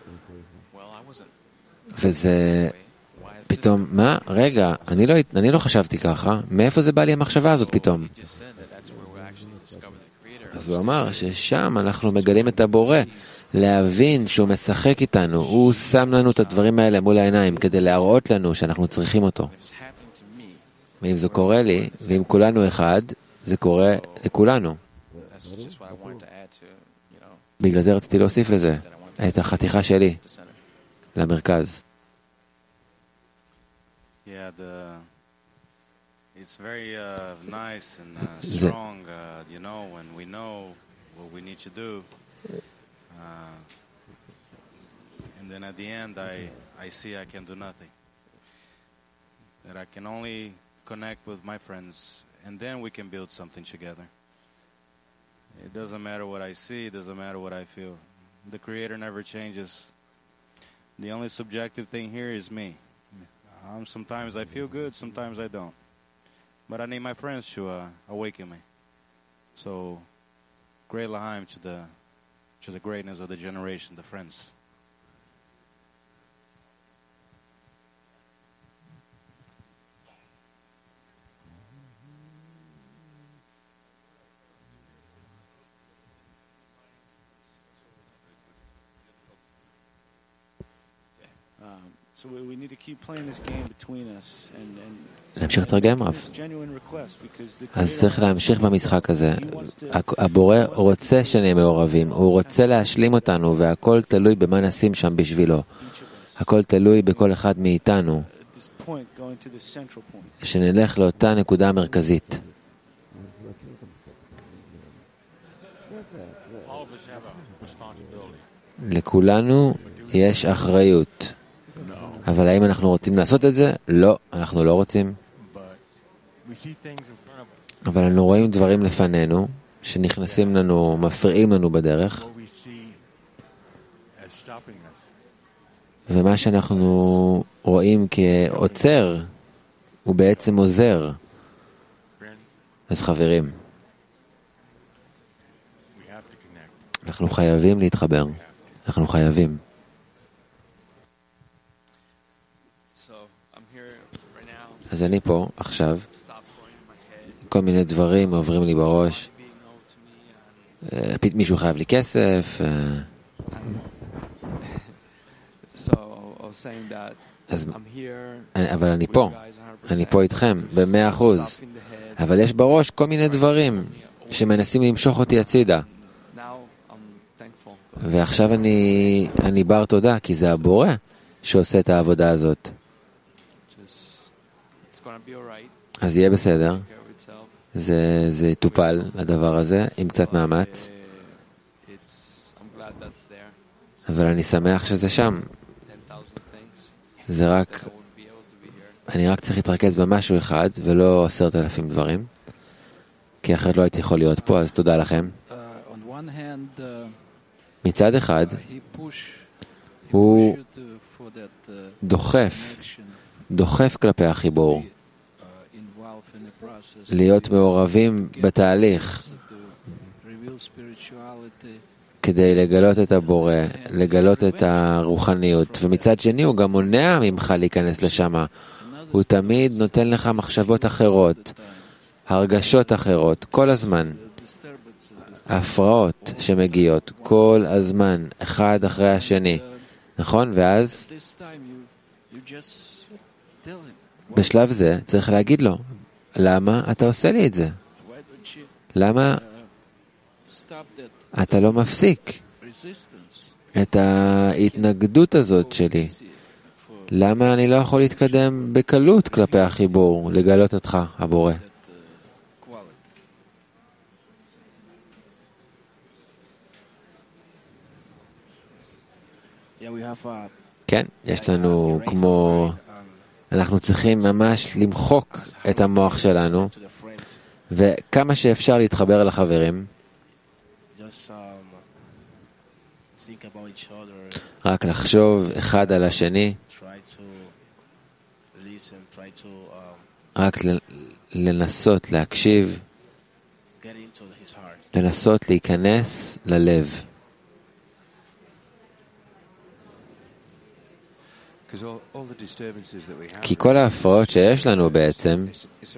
Speaker 2: וזה פתאום, מה? רגע, אני לא חשבתי ככה, מאיפה זה בא לי המחשבה הזאת פתאום? אז הוא אמר ששם אנחנו מגלים את הבורא, להבין שהוא משחק איתנו, הוא שם לנו את הדברים האלה מול העיניים, כדי להראות לנו שאנחנו צריכים אותו. ואם זה קורה לי, ואם כולנו אחד, זה קורה לכולנו. בגלל זה רציתי להוסיף לזה, את החתיכה שלי, למרכז.
Speaker 3: It's very nice and strong, when we know what we need to do. And then at the end, I see I can do nothing. That I can only connect with my friends, and then we can build something together. It doesn't matter what I see, it doesn't matter what I feel. The Creator never changes. The only subjective thing here is me. Sometimes I feel good, sometimes I don't. But I need my friends to awaken me. So, great l'chaim to the greatness of the generation, the friends. So we need to keep playing this game between us and
Speaker 2: להמשיך לתרגם רב. אז צריך להמשיך במשחק הזה. הבורא רוצה שנהיה מעורבים, הוא רוצה להשלים אותנו, והכל תלוי במה נשים שם בשבילו. הכל תלוי בכל אחד מאיתנו, שנלך לאותה נקודה המרכזית. לכולנו יש אחריות. אבל האם אנחנו רוצים לעשות את זה? לא, אנחנו לא רוצים. אבל אנחנו רואים דברים לפנינו, שנכנסים לנו, מפריעים לנו בדרך, ומה שאנחנו רואים כעוצר, הוא בעצם עוזר. אז חברים, אנחנו חייבים להתחבר. אנחנו חייבים. אז אני פה, עכשיו, כל מיני דברים עוברים לי בראש. מישהו חייב לי כסף. אבל אני פה איתכם, ב100%. אבל יש בראש כל מיני דברים שמנסים למשוך אותי הצידה. ועכשיו אני בר תודה, כי זה הבורא שעושה את העבודה הזאת. אז יהיה בסדר. זה יטופל, הדבר הזה, עם קצת מאמץ. אבל אני שמח שזה שם. זה רק, אני רק צריך להתרכז במשהו אחד, ולא 10,000 דברים. כי אחרת לא הייתי יכול להיות פה, אז תודה לכם. מצד אחד, הוא דוחף כלפי החיבור, להיות מעורבים בתהליך, כדי לגלות את הבורא, לגלות את הרוחניות, ומצד שני הוא גם מונע ממך להיכנס לשם. הוא תמיד נותן לך מחשבות אחרות, הרגשות אחרות, כל הזמן. הפרעות שמגיעות כל הזמן, אחד אחרי השני. נכון? ואז בשלב זה צריך להגיד לו, למה אתה עושה לי את זה? למה אתה לא מפסיק את ההתנגדות הזאת שלי? למה אני לא יכול להתקדם בקלות כלפי החיבור, לגלות אותך, הבורא? כן, יש לנו כמו, אנחנו צריכים ממש למחוק את המוח שלנו, וכמה שאפשר להתחבר לחברים, רק לחשוב אחד על השני, רק לנסות להקשיב, לנסות להיכנס ללב. כי כל ההפרעות שיש לנו בעצם,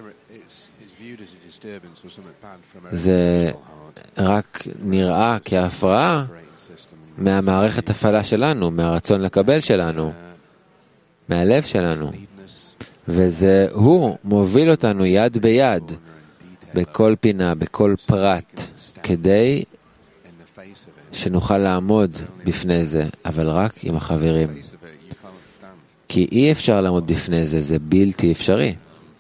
Speaker 2: זה רק נראה כהפרעה מהמערכת הפעלה שלנו, מהרצון לקבל שלנו, מהלב שלנו. וזה הוא מוביל אותנו יד ביד, בכל פינה, בכל פרט, כדי שנוכל לעמוד בפני זה, אבל רק עם החברים. כי אי אפשר לעמוד בפני זה, זה בלתי אפשרי.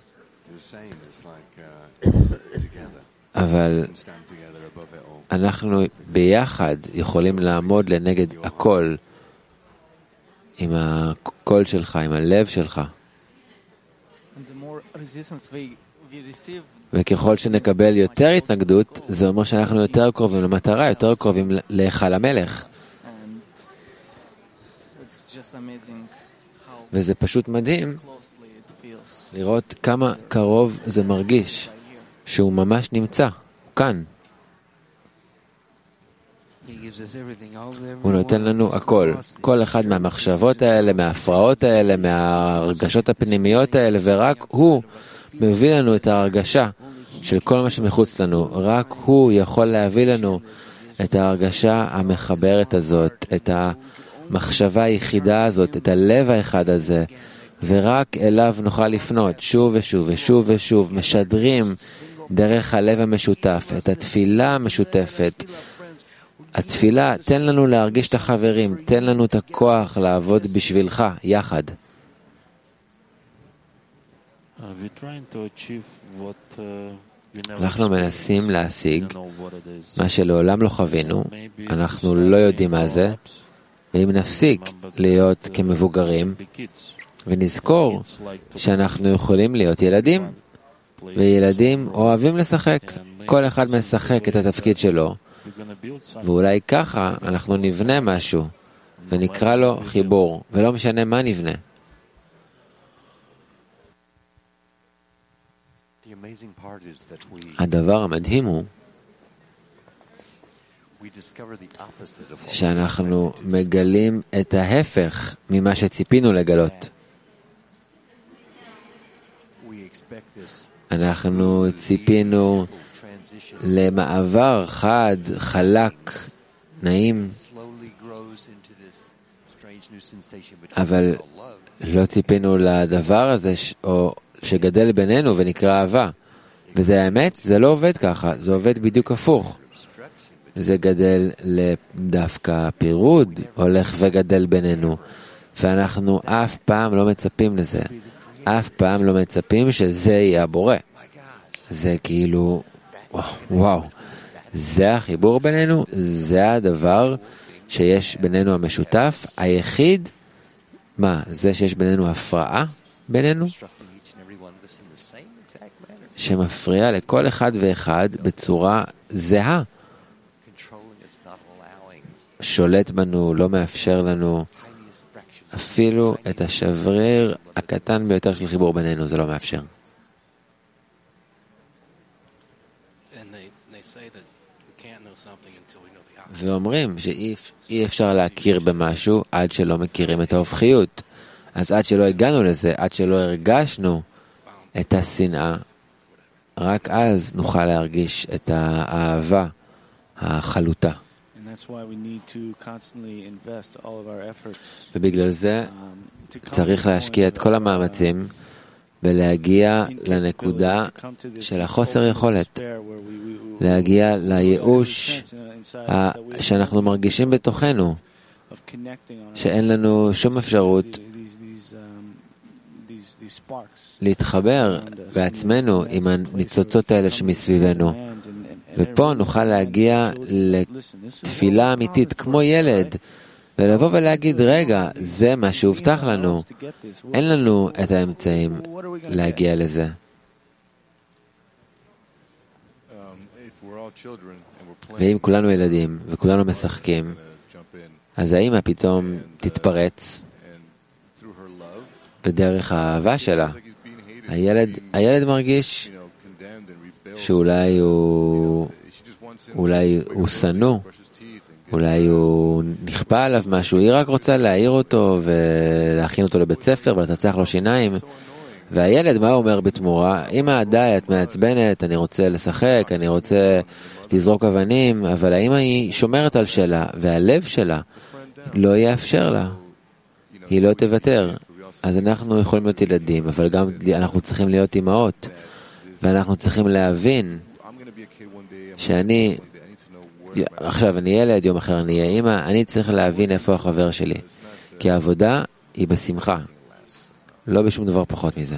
Speaker 2: אבל אנחנו ביחד יכולים לעמוד לנגד הכל, עם הקול שלך, עם הלב שלך. וככל שנקבל יותר התנגדות, זה אומר שאנחנו יותר קרובים למטרה, יותר קרובים להיכל המלך. וזה פשוט מדהים לראות כמה קרוב זה מרגיש, שהוא ממש נמצא, הוא כאן. הוא נותן לנו הכל, כל אחד מהמחשבות האלה, מההפרעות האלה, מההרגשות הפנימיות האלה, ורק הוא מביא לנו את ההרגשה של כל מה שמחוץ לנו. רק הוא יכול להביא לנו את ההרגשה המחברת הזאת, את המחשבה היחידה הזאת, את הלב האחד הזה, ורק אליו נוכל לפנות שוב ושוב ושוב ושוב, משדרים דרך הלב המשותף, את התפילה המשותפת. התפילה, תן לנו להרגיש את החברים, תן לנו את הכוח לעבוד בשבילך, יחד. אנחנו מנסים להשיג מה שלעולם לא חווינו, אנחנו לא יודעים מה זה, ואם נפסיק להיות כמבוגרים, ונזכור שאנחנו יכולים להיות ילדים, וילדים אוהבים לשחק. כל אחד משחק את התפקיד שלו, ואולי ככה אנחנו נבנה משהו, ונקרא לו חיבור, ולא משנה מה נבנה. הדבר המדהים הוא שאנחנו מגלים את ההפך ממה שציפינו לגלות. אנחנו ציפינו למעבר חד, חלק, נעים, אבל לא ציפינו לדבר הזה שגדל בינינו ונקרא אהבה. וזה האמת, זה לא עובד ככה, זה עובד בדיוק הפוך. זה גדל לדווקא פירוד, הולך וגדל בינינו, ואנחנו אף פעם לא מצפים לזה. אף פעם לא מצפים שזה יהיה הבורא. זה כאילו, וואו, זה החיבור בינינו, זה הדבר שיש בינינו המשותף, היחיד, מה, זה שיש בינינו הפרעה בינינו, שמפריע לכל אחד ואחד בצורה זהה. שולט בנו, לא מאפשר לנו אפילו את השבריר הקטן ביותר של חיבור בינינו, זה לא מאפשר. ואומרים שאי אפשר להכיר במשהו עד שלא מכירים את ההופכיות. אז עד שלא הגענו לזה, עד שלא הרגשנו את השנאה, רק אז נוכל להרגיש את האהבה החלוטה. ובגלל זה צריך להשקיע את כל המאמצים ולהגיע לנקודה של החוסר יכולת, להגיע לייאוש שאנחנו מרגישים בתוכנו, שאין לנו שום אפשרות להתחבר בעצמנו עם הניצוצות האלה שמסביבנו. ופה נוכל להגיע לתפילה אמיתית כמו ילד, ולבוא ולהגיד, רגע, זה מה שהובטח לנו. אין לנו את האמצעים להגיע לזה. ואם כולנו ילדים וכולנו משחקים, אז האמא פתאום תתפרץ, בדרך האהבה שלה, הילד מרגיש שאולי הוא שנוא, אולי הוא נכפה עליו משהו, היא רק רוצה להעיר אותו ולהכין אותו לבית ספר ולתצח לו שיניים. והילד, מה הוא אומר בתמורה? אמא, די, את מעצבנת, אני רוצה לשחק, אני רוצה לזרוק אבנים, אבל האמא היא שומרת על שלה, והלב שלה לא יאפשר לה, היא לא תוותר. אז אנחנו יכולים להיות ילדים, אבל גם אנחנו צריכים להיות אמהות, ואנחנו צריכים להבין עכשיו אני ילד, יום אחר אני אהיה אמא, אני צריך להבין איפה החבר שלי, כי העבודה היא בשמחה, לא בשום דבר פחות מזה.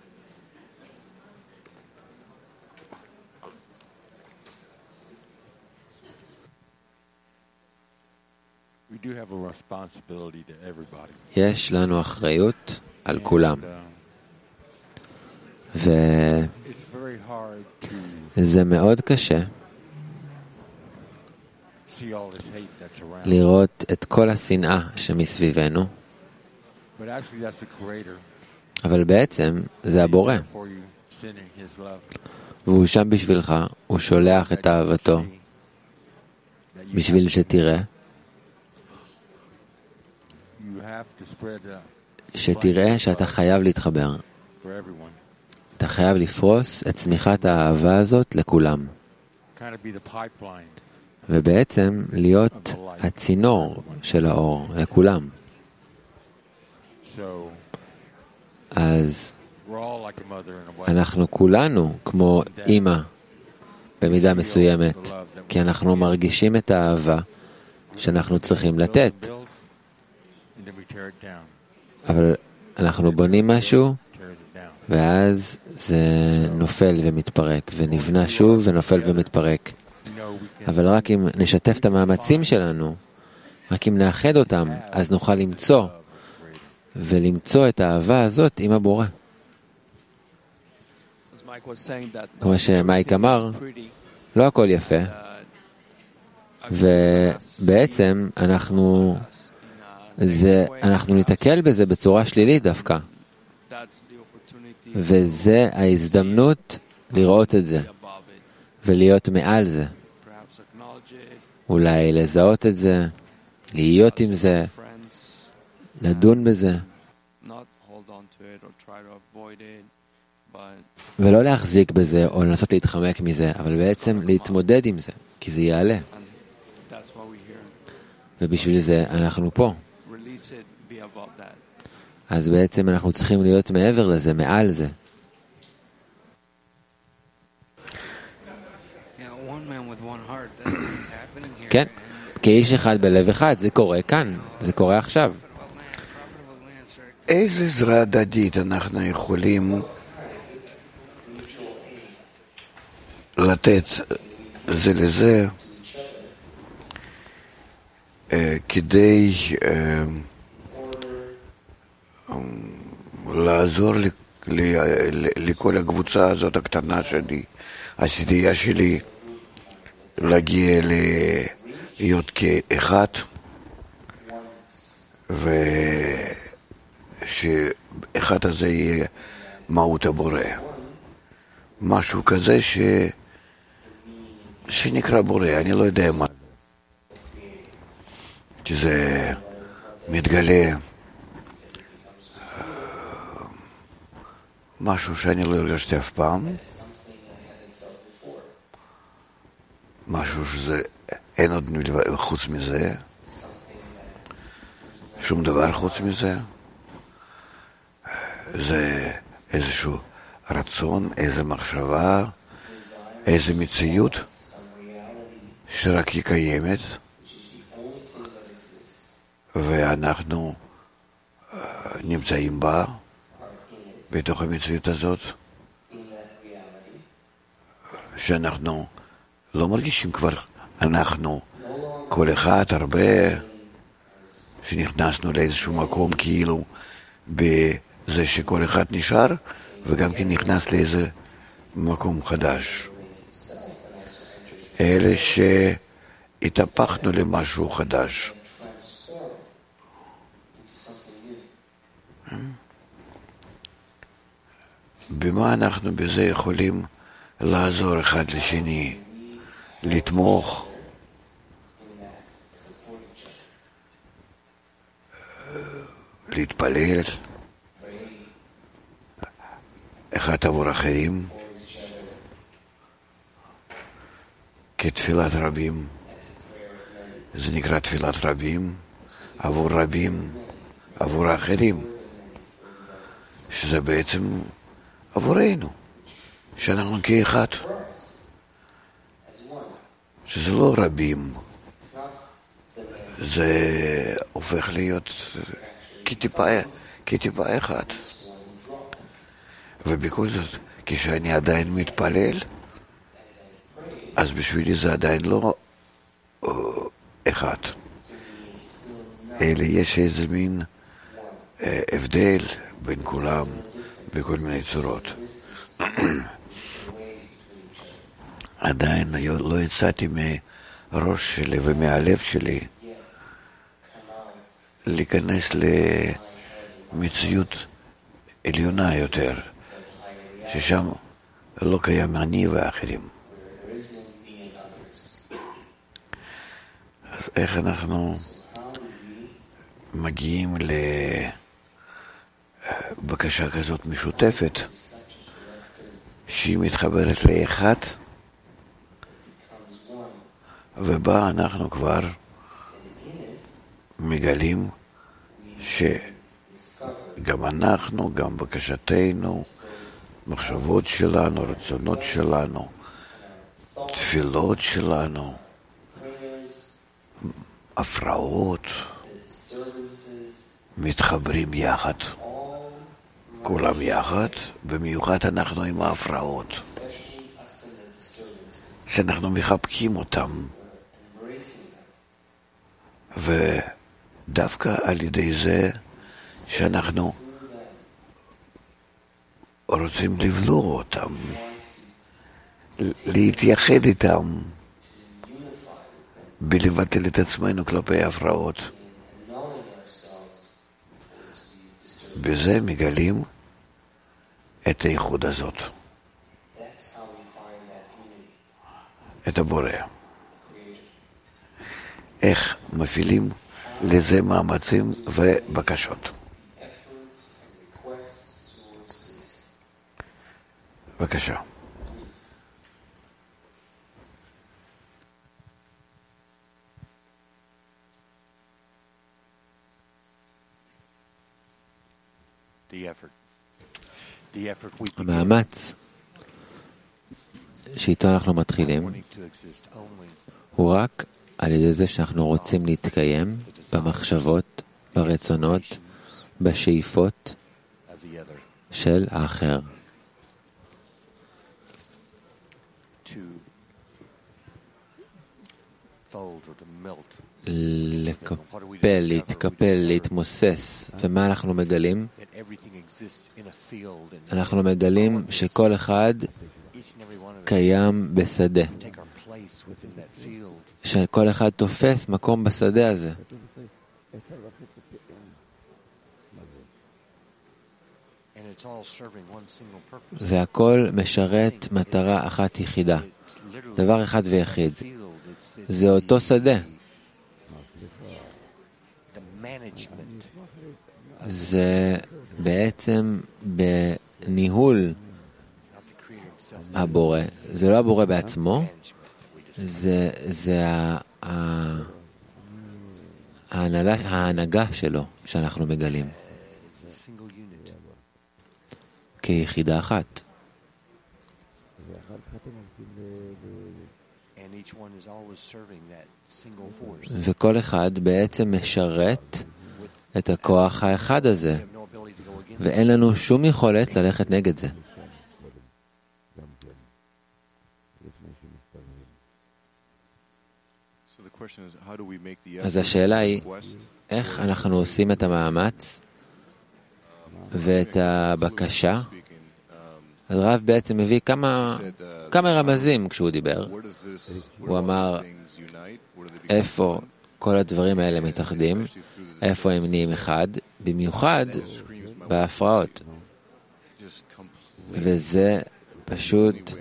Speaker 2: יש לנו אחריות על כולם, וזה מאוד קשה לראות את כל השנאה שמסביבנו, אבל בעצם זה הבורא, והוא שם בשבילך, הוא שולח את אהבתו בשביל שתראה שאתה חייב להתחבר, אתה חייב לפרוס את צמיחת האהבה הזאת לכולם, ובעצם להיות הצינור של האור לכולם. אז אנחנו כולנו כמו אמא במידה מסוימת, כי אנחנו מרגישים את האהבה שאנחנו צריכים לתת, אבל אנחנו בונים משהו ואז זה נופל ומתפרק, ונבנה שוב ונופל ומתפרק. אבל רק אם נשתף את המאמצים שלנו, רק אם נאחד אותם, אז נוכל למצוא את האהבה הזאת עם הבורא. כמו שמייק אמר, לא הכל יפה, ובעצם אנחנו ניתקל בזה בצורה שלילית דווקא, וזה ההזדמנות לראות את זה ולהיות מעל זה, אולי לזהות את זה, להיות עם זה, לדון בזה, ולא להחזיק בזה או לנסות להתחמק מזה, אבל בעצם להתמודד עם זה, כי זה יעלה. ובשביל זה אנחנו פה. אז בעצם אנחנו צריכים להיות מעבר לזה, מעל זה. כן, כאיש אחד בלב אחד, זה קורה כאן, זה קורה עכשיו.
Speaker 1: איזה עזרה הדדית אנחנו יכולים לתת זה לזה כדי לעזור לכל הקבוצה הזאת הקטנה שלי, הסידיה שלי, להגיע להיות כאחד, ושאחד הזה יהיה מהות הבורא. משהו כזה שנקרא בורא, אני לא יודע מה. כי זה מתגלה משהו שאני לא הרגשתי אף פעם, משהו שזה אין עוד חוץ מזה, שום דבר חוץ מזה. זה איזשהו רצון, איזו מחשבה, איזו מציאות שרק היא קיימת, ואנחנו נמצאים בה, בתוך המציאות הזאת, שאנחנו לא מרגישים כבר, אנחנו, כל אחד, הרבה, שנכנסנו לאיזשהו מקום כאילו בזה שכל אחד נשאר, וגם כן נכנס לאיזה מקום חדש. אלה שהתהפכנו למשהו חדש. במה אנחנו בזה יכולים לעזור אחד לשני, לתמוך, להתפלל, אחד עבור אחרים, כתפילת רבים, זה נקרא תפילת רבים, עבור רבים, עבור האחרים, שזה בעצם עבורנו, שאנחנו כאחד, שזה לא רבים, זה הופך להיות כטיפה אחד. ובכל זאת, כשאני עדיין מתפלל, אז בשבילי זה עדיין לא אחד. אלא יש איזה מין הבדל בין כולם בכל מיני צורות. עדיין לא יצאתי מהראש שלי ומהלב שלי להיכנס למציאות עליונה יותר, ששם לא קיים אני ואחרים. אז איך אנחנו מגיעים לבקשה כזאת משותפת, שהיא מתחברת לאחד, ובה אנחנו כבר מגלים שגם אנחנו, גם בקשתנו, מחשבות שלנו, רצונות שלנו, תפילות שלנו, הפרעות, מתחברים יחד, כולם יחד, במיוחד אנחנו עם ההפרעות, שאנחנו מחבקים אותם, ודווקא על ידי זה שאנחנו רוצים לבלור אותם, להתייחד איתם, בלבטל את עצמנו כלפי ההפרעות. בזה מגלים את הייחוד הזאת, את הבורא. איך מפעילים לזה מאמצים ובקשות. בבקשה.
Speaker 2: המאמץ שאיתו אנחנו מתחילים הוא רק על ידי זה שאנחנו רוצים להתקיים במחשבות, ברצונות, בשאיפות של האחר. לקפל, להתקפל, להתמוסס. ומה אנחנו מגלים? אנחנו מגלים שכל אחד קיים בשדה. שכל אחד תופס מקום בשדה הזה. והכל משרת מטרה אחת יחידה. דבר אחד ויחיד. זה אותו שדה. זה בעצם בניהול הבורא. זה לא הבורא בעצמו, זה ההנהגה שלו שאנחנו מגלים כיחידה אחת. וכל אחד בעצם משרת את הכוח האחד הזה, ואין לנו שום יכולת ללכת נגד זה. אז השאלה היא, איך אנחנו עושים את המאמץ ואת הבקשה? אז רב בעצם מביא כמה רמזים כשהוא דיבר. הוא אמר, איפה כל הדברים האלה מתאחדים, איפה הם נהיים אחד, במיוחד בהפרעות. וזה פשוט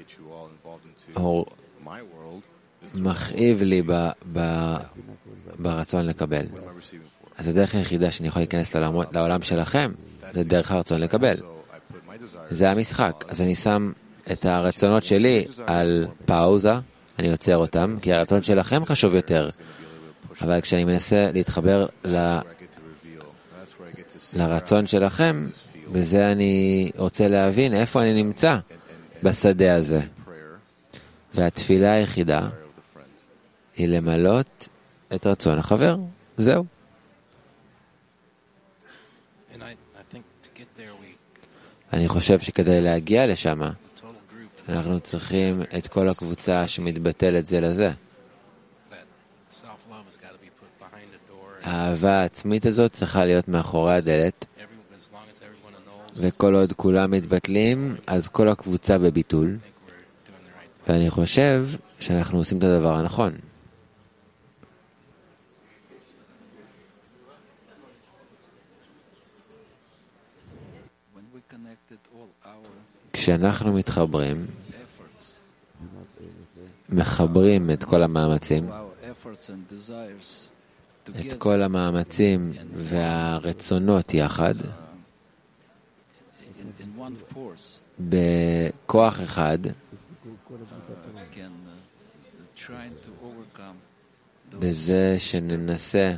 Speaker 2: מכאיב לי ברצון לקבל. אז הדרך היחידה שאני יכול להיכנס לעולם שלכם, זה דרך הרצון לקבל. זה המשחק. אז אני שם את הרצונות שלי על פאוזה, אני עוצר אותם, כי הרצון שלכם חשוב יותר. אבל כשאני מנסה להתחבר לרצון שלכם, בזה אני רוצה להבין איפה אני נמצא בשדה הזה. והתפילה היחידה היא למלות את רצון החבר. זהו. אני חושב שכדי להגיע לשם, אנחנו צריכים את כל הקבוצה שמתבטלת זה לזה. האהבה העצמית הזאת צריכה להיות מאחורי הדלת, וכל עוד כולם מתבטלים, אז כל הקבוצה בביטול. ואני חושב שאנחנו עושים את הדבר הנכון. כשאנחנו מתחברים, מחברים את כל המאמצים, את כל המאמצים והרצונות יחד, בכוח אחד, בזה שננסה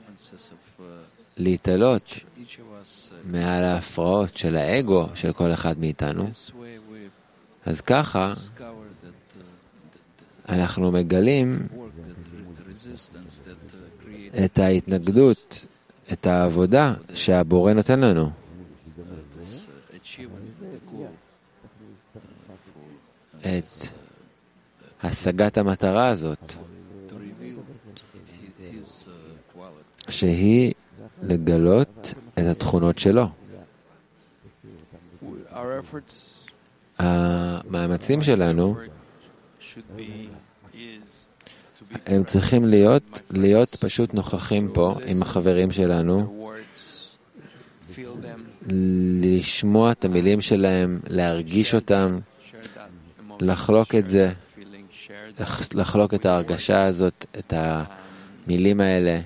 Speaker 2: להתעלות מעל ההפרעות של האגו של כל אחד מאיתנו, אז ככה אנחנו מגלים את ההתנגדות, את העבודה שהבורא נותן לנו. את השגת המטרה הזאת, שהיא לגלות את התכונות שלו. המאמצים שלנו הם צריכים להיות פשוט נוכחים פה עם החברים שלנו, לשמוע את המילים שלהם, להרגיש אותם, לחלוק את זה, לחלוק את ההרגשה הזאת, את המילים האלה,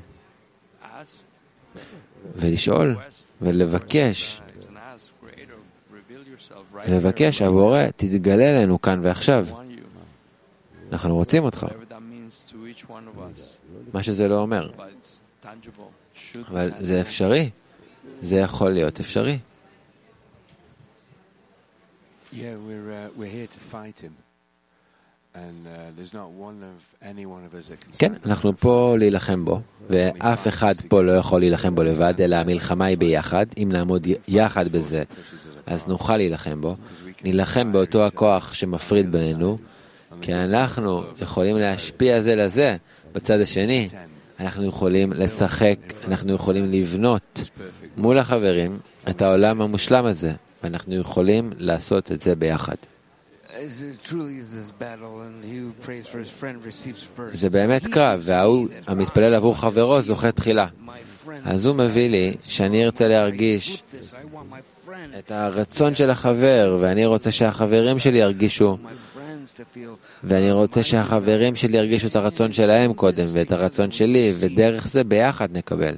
Speaker 2: ולשאול ולבקש, הבורא, תתגלה לנו כאן ועכשיו. אנחנו רוצים אותך. מה שזה לא אומר. אבל זה אפשרי. זה יכול להיות אפשרי. כן, אנחנו פה להילחם בו, ואף אחד פה לא יכול להילחם בו לבד, אלא המלחמה היא ביחד. אם נעמוד יחד בזה, אז נוכל להילחם בו. נילחם באותו הכוח שמפריד בינינו, כי אנחנו יכולים להשפיע זה לזה בצד השני. אנחנו יכולים לשחק, אנחנו יכולים לבנות מול החברים את העולם המושלם הזה, ואנחנו יכולים לעשות את זה ביחד. זה באמת קרב, והוא המתפלל עבור חברו זוכה תחילה. אז הוא מביא לי שאני ארצה להרגיש את הרצון של החבר, ואני רוצה שהחברים שלי ירגישו, ואני רוצה שהחברים שלי ירגישו את הרצון שלהם קודם, ואת הרצון שלי, ודרך זה ביחד נקבל.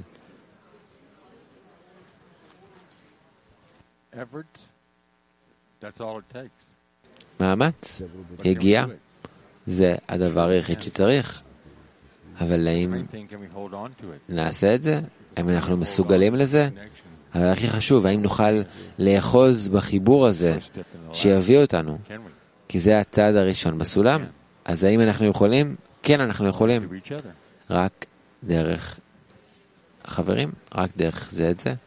Speaker 2: מאמץ, יגיע, זה הדבר היחיד שצריך. אבל האם נעשה את זה? האם אנחנו מסוגלים לזה? אבל הכי חשוב, האם נוכל לאחוז בחיבור הזה שיביא אותנו? כי זה הצעד הראשון בסולם. אז האם אנחנו יכולים? כן, אנחנו יכולים. רק דרך החברים, רק דרך זה את זה.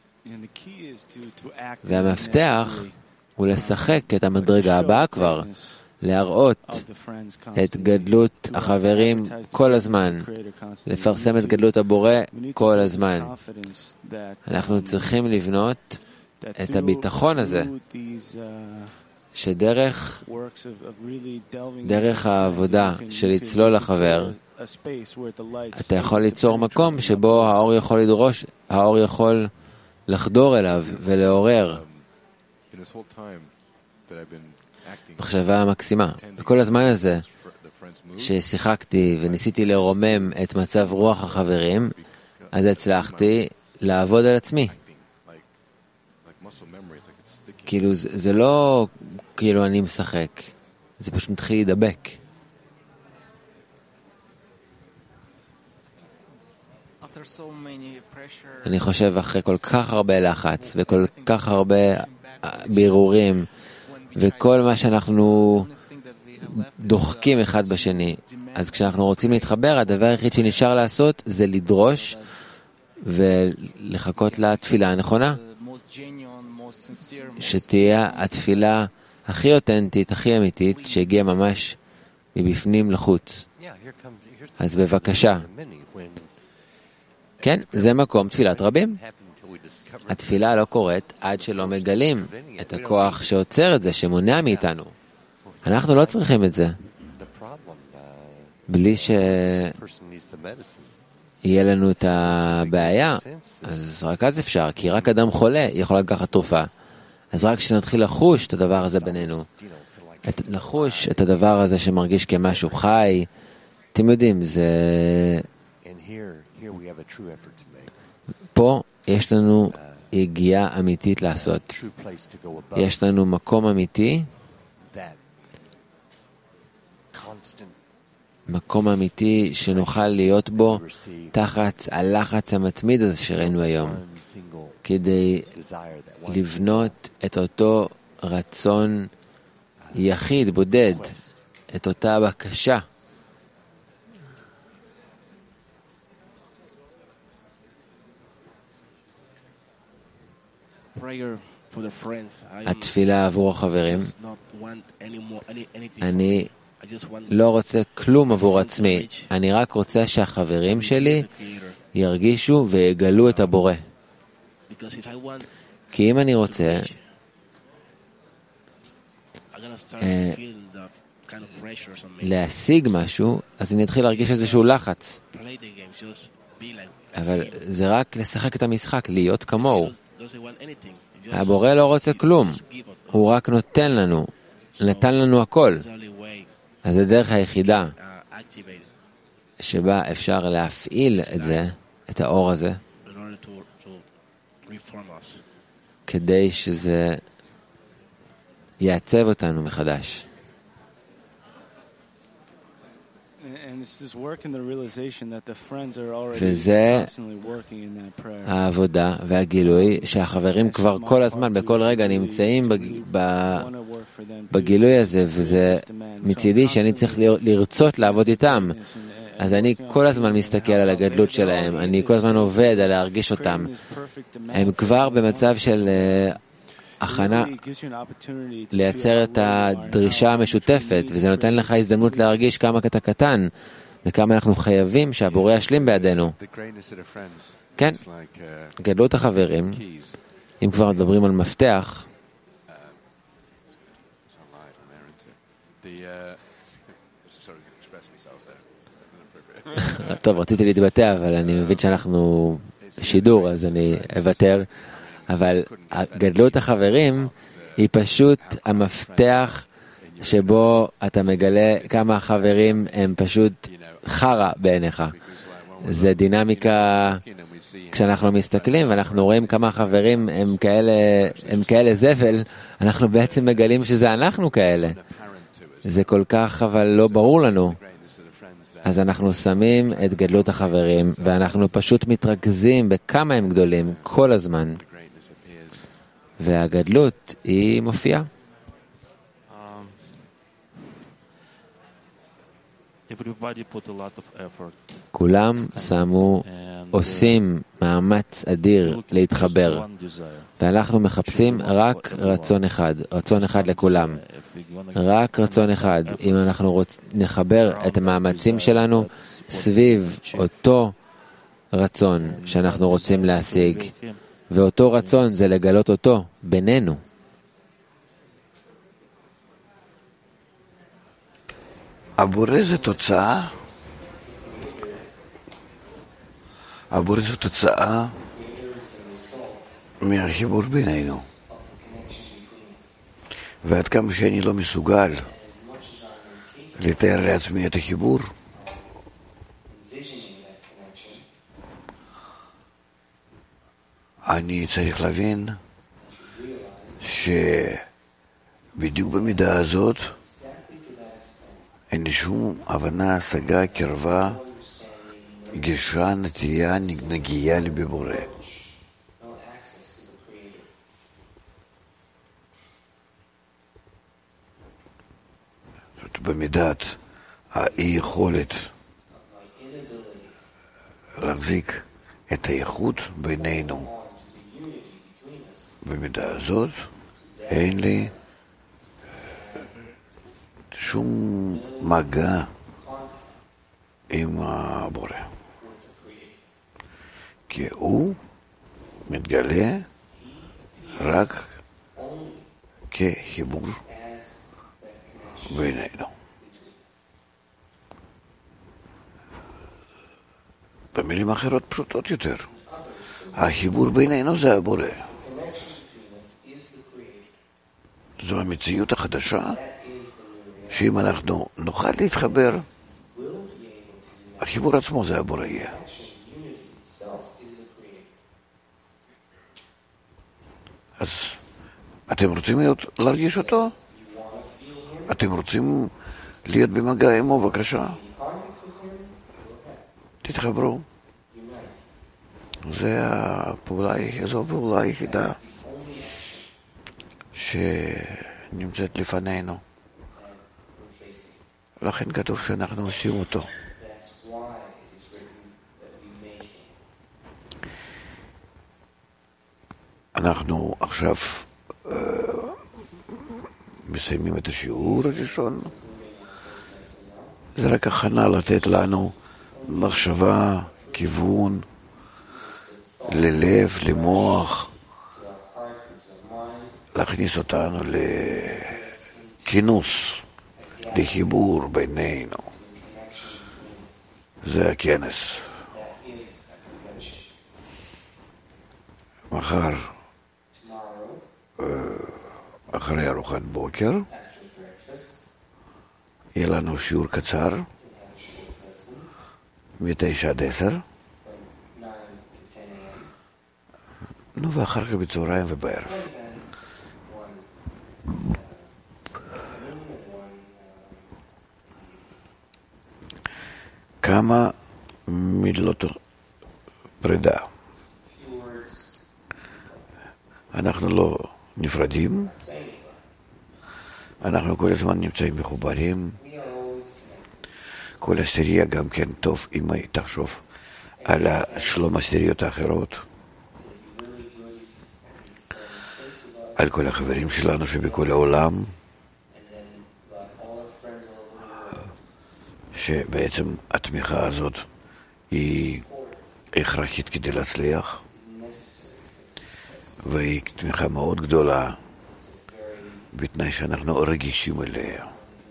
Speaker 2: והמפתח הוא לשחק את המדרגה הבאה כבר, להראות את גדלות החברים כל הזמן, לפרסם את גדלות הבורא כל הזמן. אנחנו צריכים לבנות את הביטחון הזה, שדרך העבודה של לצלול לחבר, אתה יכול ליצור מקום שבו האור יכול לחדור אליו ולעורר. מחשבה מקסימה. בכל הזמן הזה ששיחקתי וניסיתי לרומם את מצב רוח החברים, אז הצלחתי לעבוד על עצמי. כאילו זה לא כאילו אני משחק, זה פשוט מתחיל להידבק. אני חושב אחרי כל כך הרבה לחץ וכל כך הרבה בירורים וכל מה שאנחנו דוחקים אחד בשני, אז כשאנחנו רוצים להתחבר, הדבר היחיד שנשאר לעשות זה לדרוש ולחכות לתפילה הנכונה, שתהיה התפילה הכי אותנטית, הכי אמיתית, שהגיעה ממש מבפנים לחוץ. אז בבקשה. כן, זה מקום תפילת רבים. התפילה לא קורית עד שלא מגלים את הכוח שעוצר את זה, שמונע מאיתנו. אנחנו לא צריכים את זה. בלי שיהיה לנו את הבעיה, אז רק אז אפשר, כי רק אדם חולה יכול לקחת תרופה. אז רק שנתחיל לחוש את הדבר הזה בינינו, לחוש את הדבר הזה שמרגיש כמשהו חי, אתם יודעים, זה... פה יש לנו הגיעה אמיתית לעשות. יש לנו מקום אמיתי, מקום אמיתי שנוכל להיות בו תחת הלחץ המתמיד הזה שראינו היום, כדי לבנות את אותו רצון יחיד, בודד, את אותה בקשה. התפילה עבור החברים. אני לא רוצה כלום עבור עצמי. אני רק רוצה שהחברים שלי ירגישו ויגלו את הבורא. כי אם אני רוצה להשיג משהו, אז אני אתחיל להרגיש איזשהו לחץ. אבל זה רק לשחק את המשחק, להיות כמוהו. הבורא לא רוצה כלום, הוא רק נותן לנו, נתן לנו הכל. אז זה דרך היחידה שבה אפשר להפעיל את זה, את האור הזה, כדי שזה יעצב אותנו מחדש. וזה העבודה והגילוי שהחברים כבר כל הזמן, בכל רגע נמצאים בגילוי הזה, וזה מצידי שאני צריך לרצות לעבוד איתם. אז אני כל הזמן מסתכל על הגדלות שלהם, אני כל הזמן עובד על להרגיש אותם. הם כבר במצב של הכנה לייצר את הדרישה המשותפת, וזה נותן לך הזדמנות להרגיש כמה אתה קטן, וכמה אנחנו חייבים שהבורא ישלים בידינו. כן, גדלות החברים, אם כבר מדברים על מפתח, טוב, רציתי להתבטא, אבל אני מבין שאנחנו שידור, אז אני אוותר. אבל גדלות החברים היא פשוט המפתח שבו אתה מגלה כמה החברים הם פשוט חרה בעיניך. זה דינמיקה, כשאנחנו מסתכלים ואנחנו רואים כמה החברים הם כאלה זבל, אנחנו בעצם מגלים שזה אנחנו כאלה. זה כל כך אבל לא ברור לנו. אז אנחנו שמים את גדלות החברים, ואנחנו פשוט מתרכזים בכמה הם גדולים כל הזמן. והגדלות היא מופיעה. כולם עושים מאמץ אדיר להתחבר, ואנחנו מחפשים רק רצון אחד לכולם. רק רצון אחד. אם אנחנו נחבר את המאמצים שלנו סביב אותו רצון שאנחנו רוצים להשיג, ואותו רצון זה לגלות אותו בינינו.
Speaker 1: הבורא זה תוצאה. הבורא זה תוצאה מהחיבור בינינו. ועד כמה שאני לא מסוגל לתאר לעצמי את החיבור, אני צריך להבין שבדיוק במידה הזאת אין לי שום הבנה, השגה, קרבה, גישה, נטייה, נגיעה לבורא. במידת האי-יכולת להחזיק את האיכות בינינו, במידה הזאת אין לי שום מגע עם הבורא, כי הוא מתגלה רק כחיבור בינינו. במילים אחרות פשוטות יותר, החיבור בינינו זה הבורא. זו המציאות החדשה, שאם אנחנו נוכל להתחבר, החיבור עצמו זה הבורא יהיה. אז אתם רוצים להרגיש אותו? אתם רוצים להיות במגע עמו? בבקשה, תתחברו. זו הפעולה היחידה שנמצאת לפנינו. לכן כתוב שאנחנו עושים אותו. אנחנו עכשיו מסיימים את השיעור הראשון. זה רק הכנה לתת לנו מחשבה, כיוון, ללב, למוח, להכניס אותנו כינוס לחיבור בינינו. זה הכנס. מחר, אחרי ארוחת בוקר, יהיה לנו שיעור קצר, מ-9 עד 10. נו, ואחר כך בצהריים ובערב. כמה מילות פרידה. אנחנו לא נפרדים, אנחנו כל הזמן נמצאים מחוברים. כל הסטריה גם כן טוב אם היא תחשוב על שלום הסטריות האחרות, על כל החברים שלנו שבכל העולם, שבעצם התמיכה הזאת היא הכרחית כדי להצליח, והיא תמיכה מאוד גדולה בתנאי שאנחנו רגישים אליה.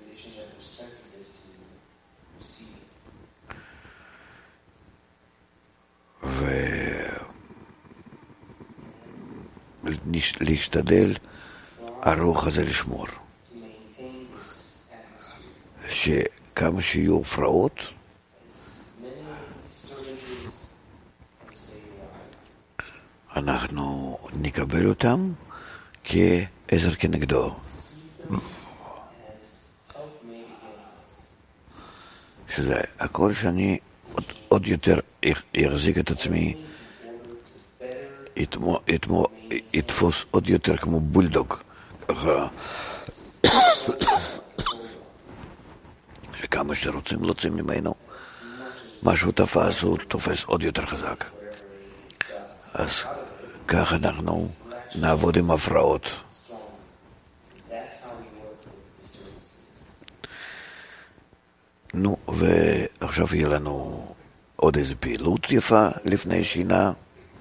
Speaker 1: ולהשתדל הרוח הזה לשמור, שכמה שיהיו הפרעות אנחנו נקבל אותם כעזר כנגדו, שזה הכל שאני עוד יותר יחזיק את עצמי, יתפוס עוד יותר כמו בולדוג, ככה שכמה שרוצים לוצאים ממנו משהו תפס, הוא תופס עוד יותר חזק. אז כך אנחנו נעבוד עם הפרעות. נו, ועכשיו יהיה לנו עוד איזו פעילות יפה לפני שינה.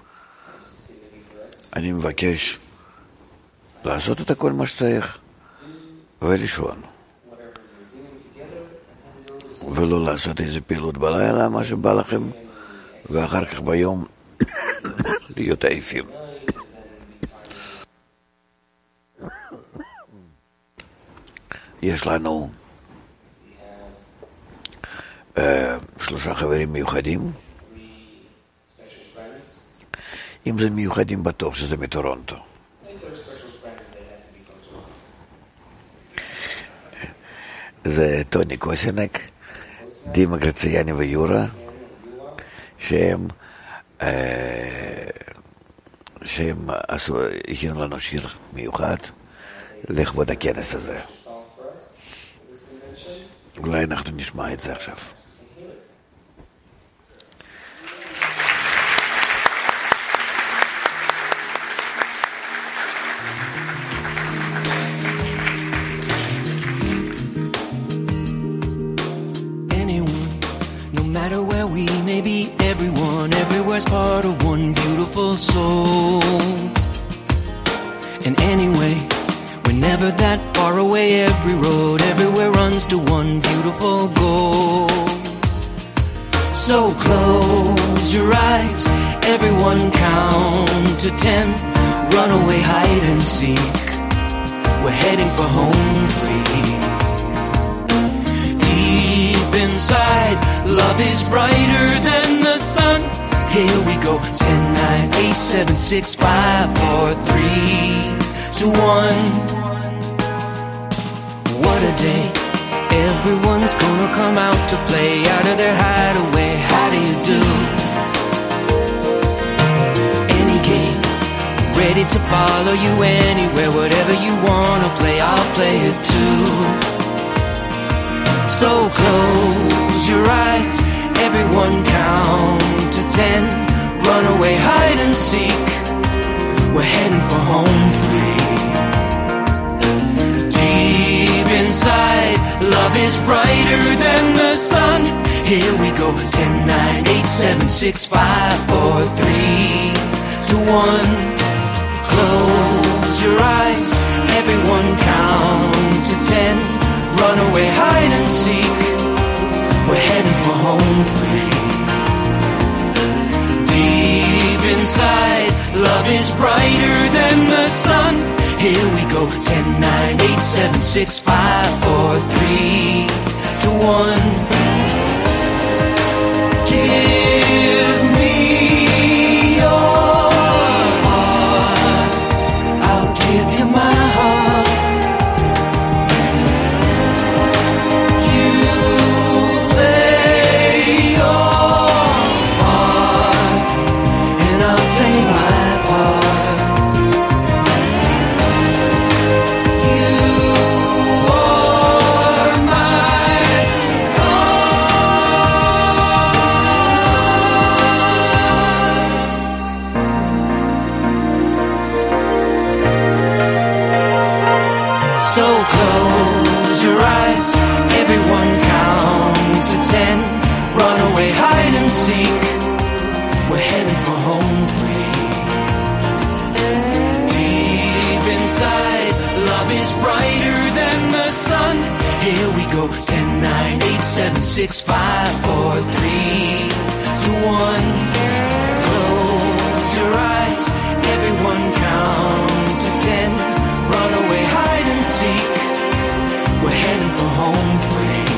Speaker 1: אני מבקש לעשות את הכל מה שצריך ולישון, ולא לעשות איזו פעילות בלילה, מה שבא לכם, ואחר כך ביום להיות עייפים. יש לנו 3 חברים מיוחדים. אם זה מיוחדים בטוח שזה מטורונטו. זה טוני קוסינק, דימה גרציאני ויורה, שהם הכינו לנו שיר מיוחד לכבוד הכנס הזה. אולי אנחנו נשמע את זה עכשיו.
Speaker 4: Part of one beautiful soul. And anyway, we're never that far away. Every road everywhere runs to one beautiful goal. So close your eyes, everyone count to 10. Run away, hide and seek. We're heading for home free. Deep inside, love is brighter than the sun. Here we go. 10, 9, 8, 7, 6, 5, 4, 3, 2, 1. What a day. Everyone's gonna come out to play out of their hideaway. How do you do? Any game, ready to follow you anywhere. Whatever you wanna play, I'll play it too. So close your eyes, everyone count to 10. Run away, hide and seek. We're heading for home free. Deep inside, love is brighter than the sun. Here we go. 10, 9, 8, 7, 6, 5, 4, 3, 2, 1. Close your eyes, everyone count to 10. Run away, hide and seek. We're heading for home free. Deep inside, love is brighter than the sun. Here we go, 10, 9, 8, 7, 6, 5, 4, 3, 2, 1. Give me your heart. I'll give you my heart. You play your part, and I'll play my part. You are my So close your eyes, everyone count to 10. Run away, hide and seek. We're heading for home free. Deep inside, love is brighter than the sun. Here we go, 10, 9, 8, 7, 6, 5, 4, 3, 2, 1. Close your eyes, everyone count to 10. Run away, hide and seek. We're heading for home free.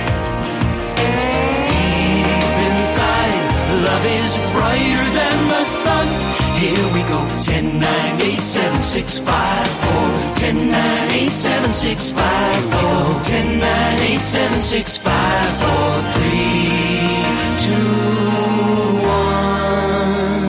Speaker 4: Deep inside, love is brighter than the sun. Here we go, 10, 9, 8, 7, 6, 5, 4. 10, 9, 8, 7, 6, 5, 4. 10, 9, 8, 7, 6, 5, 4, 3, 2,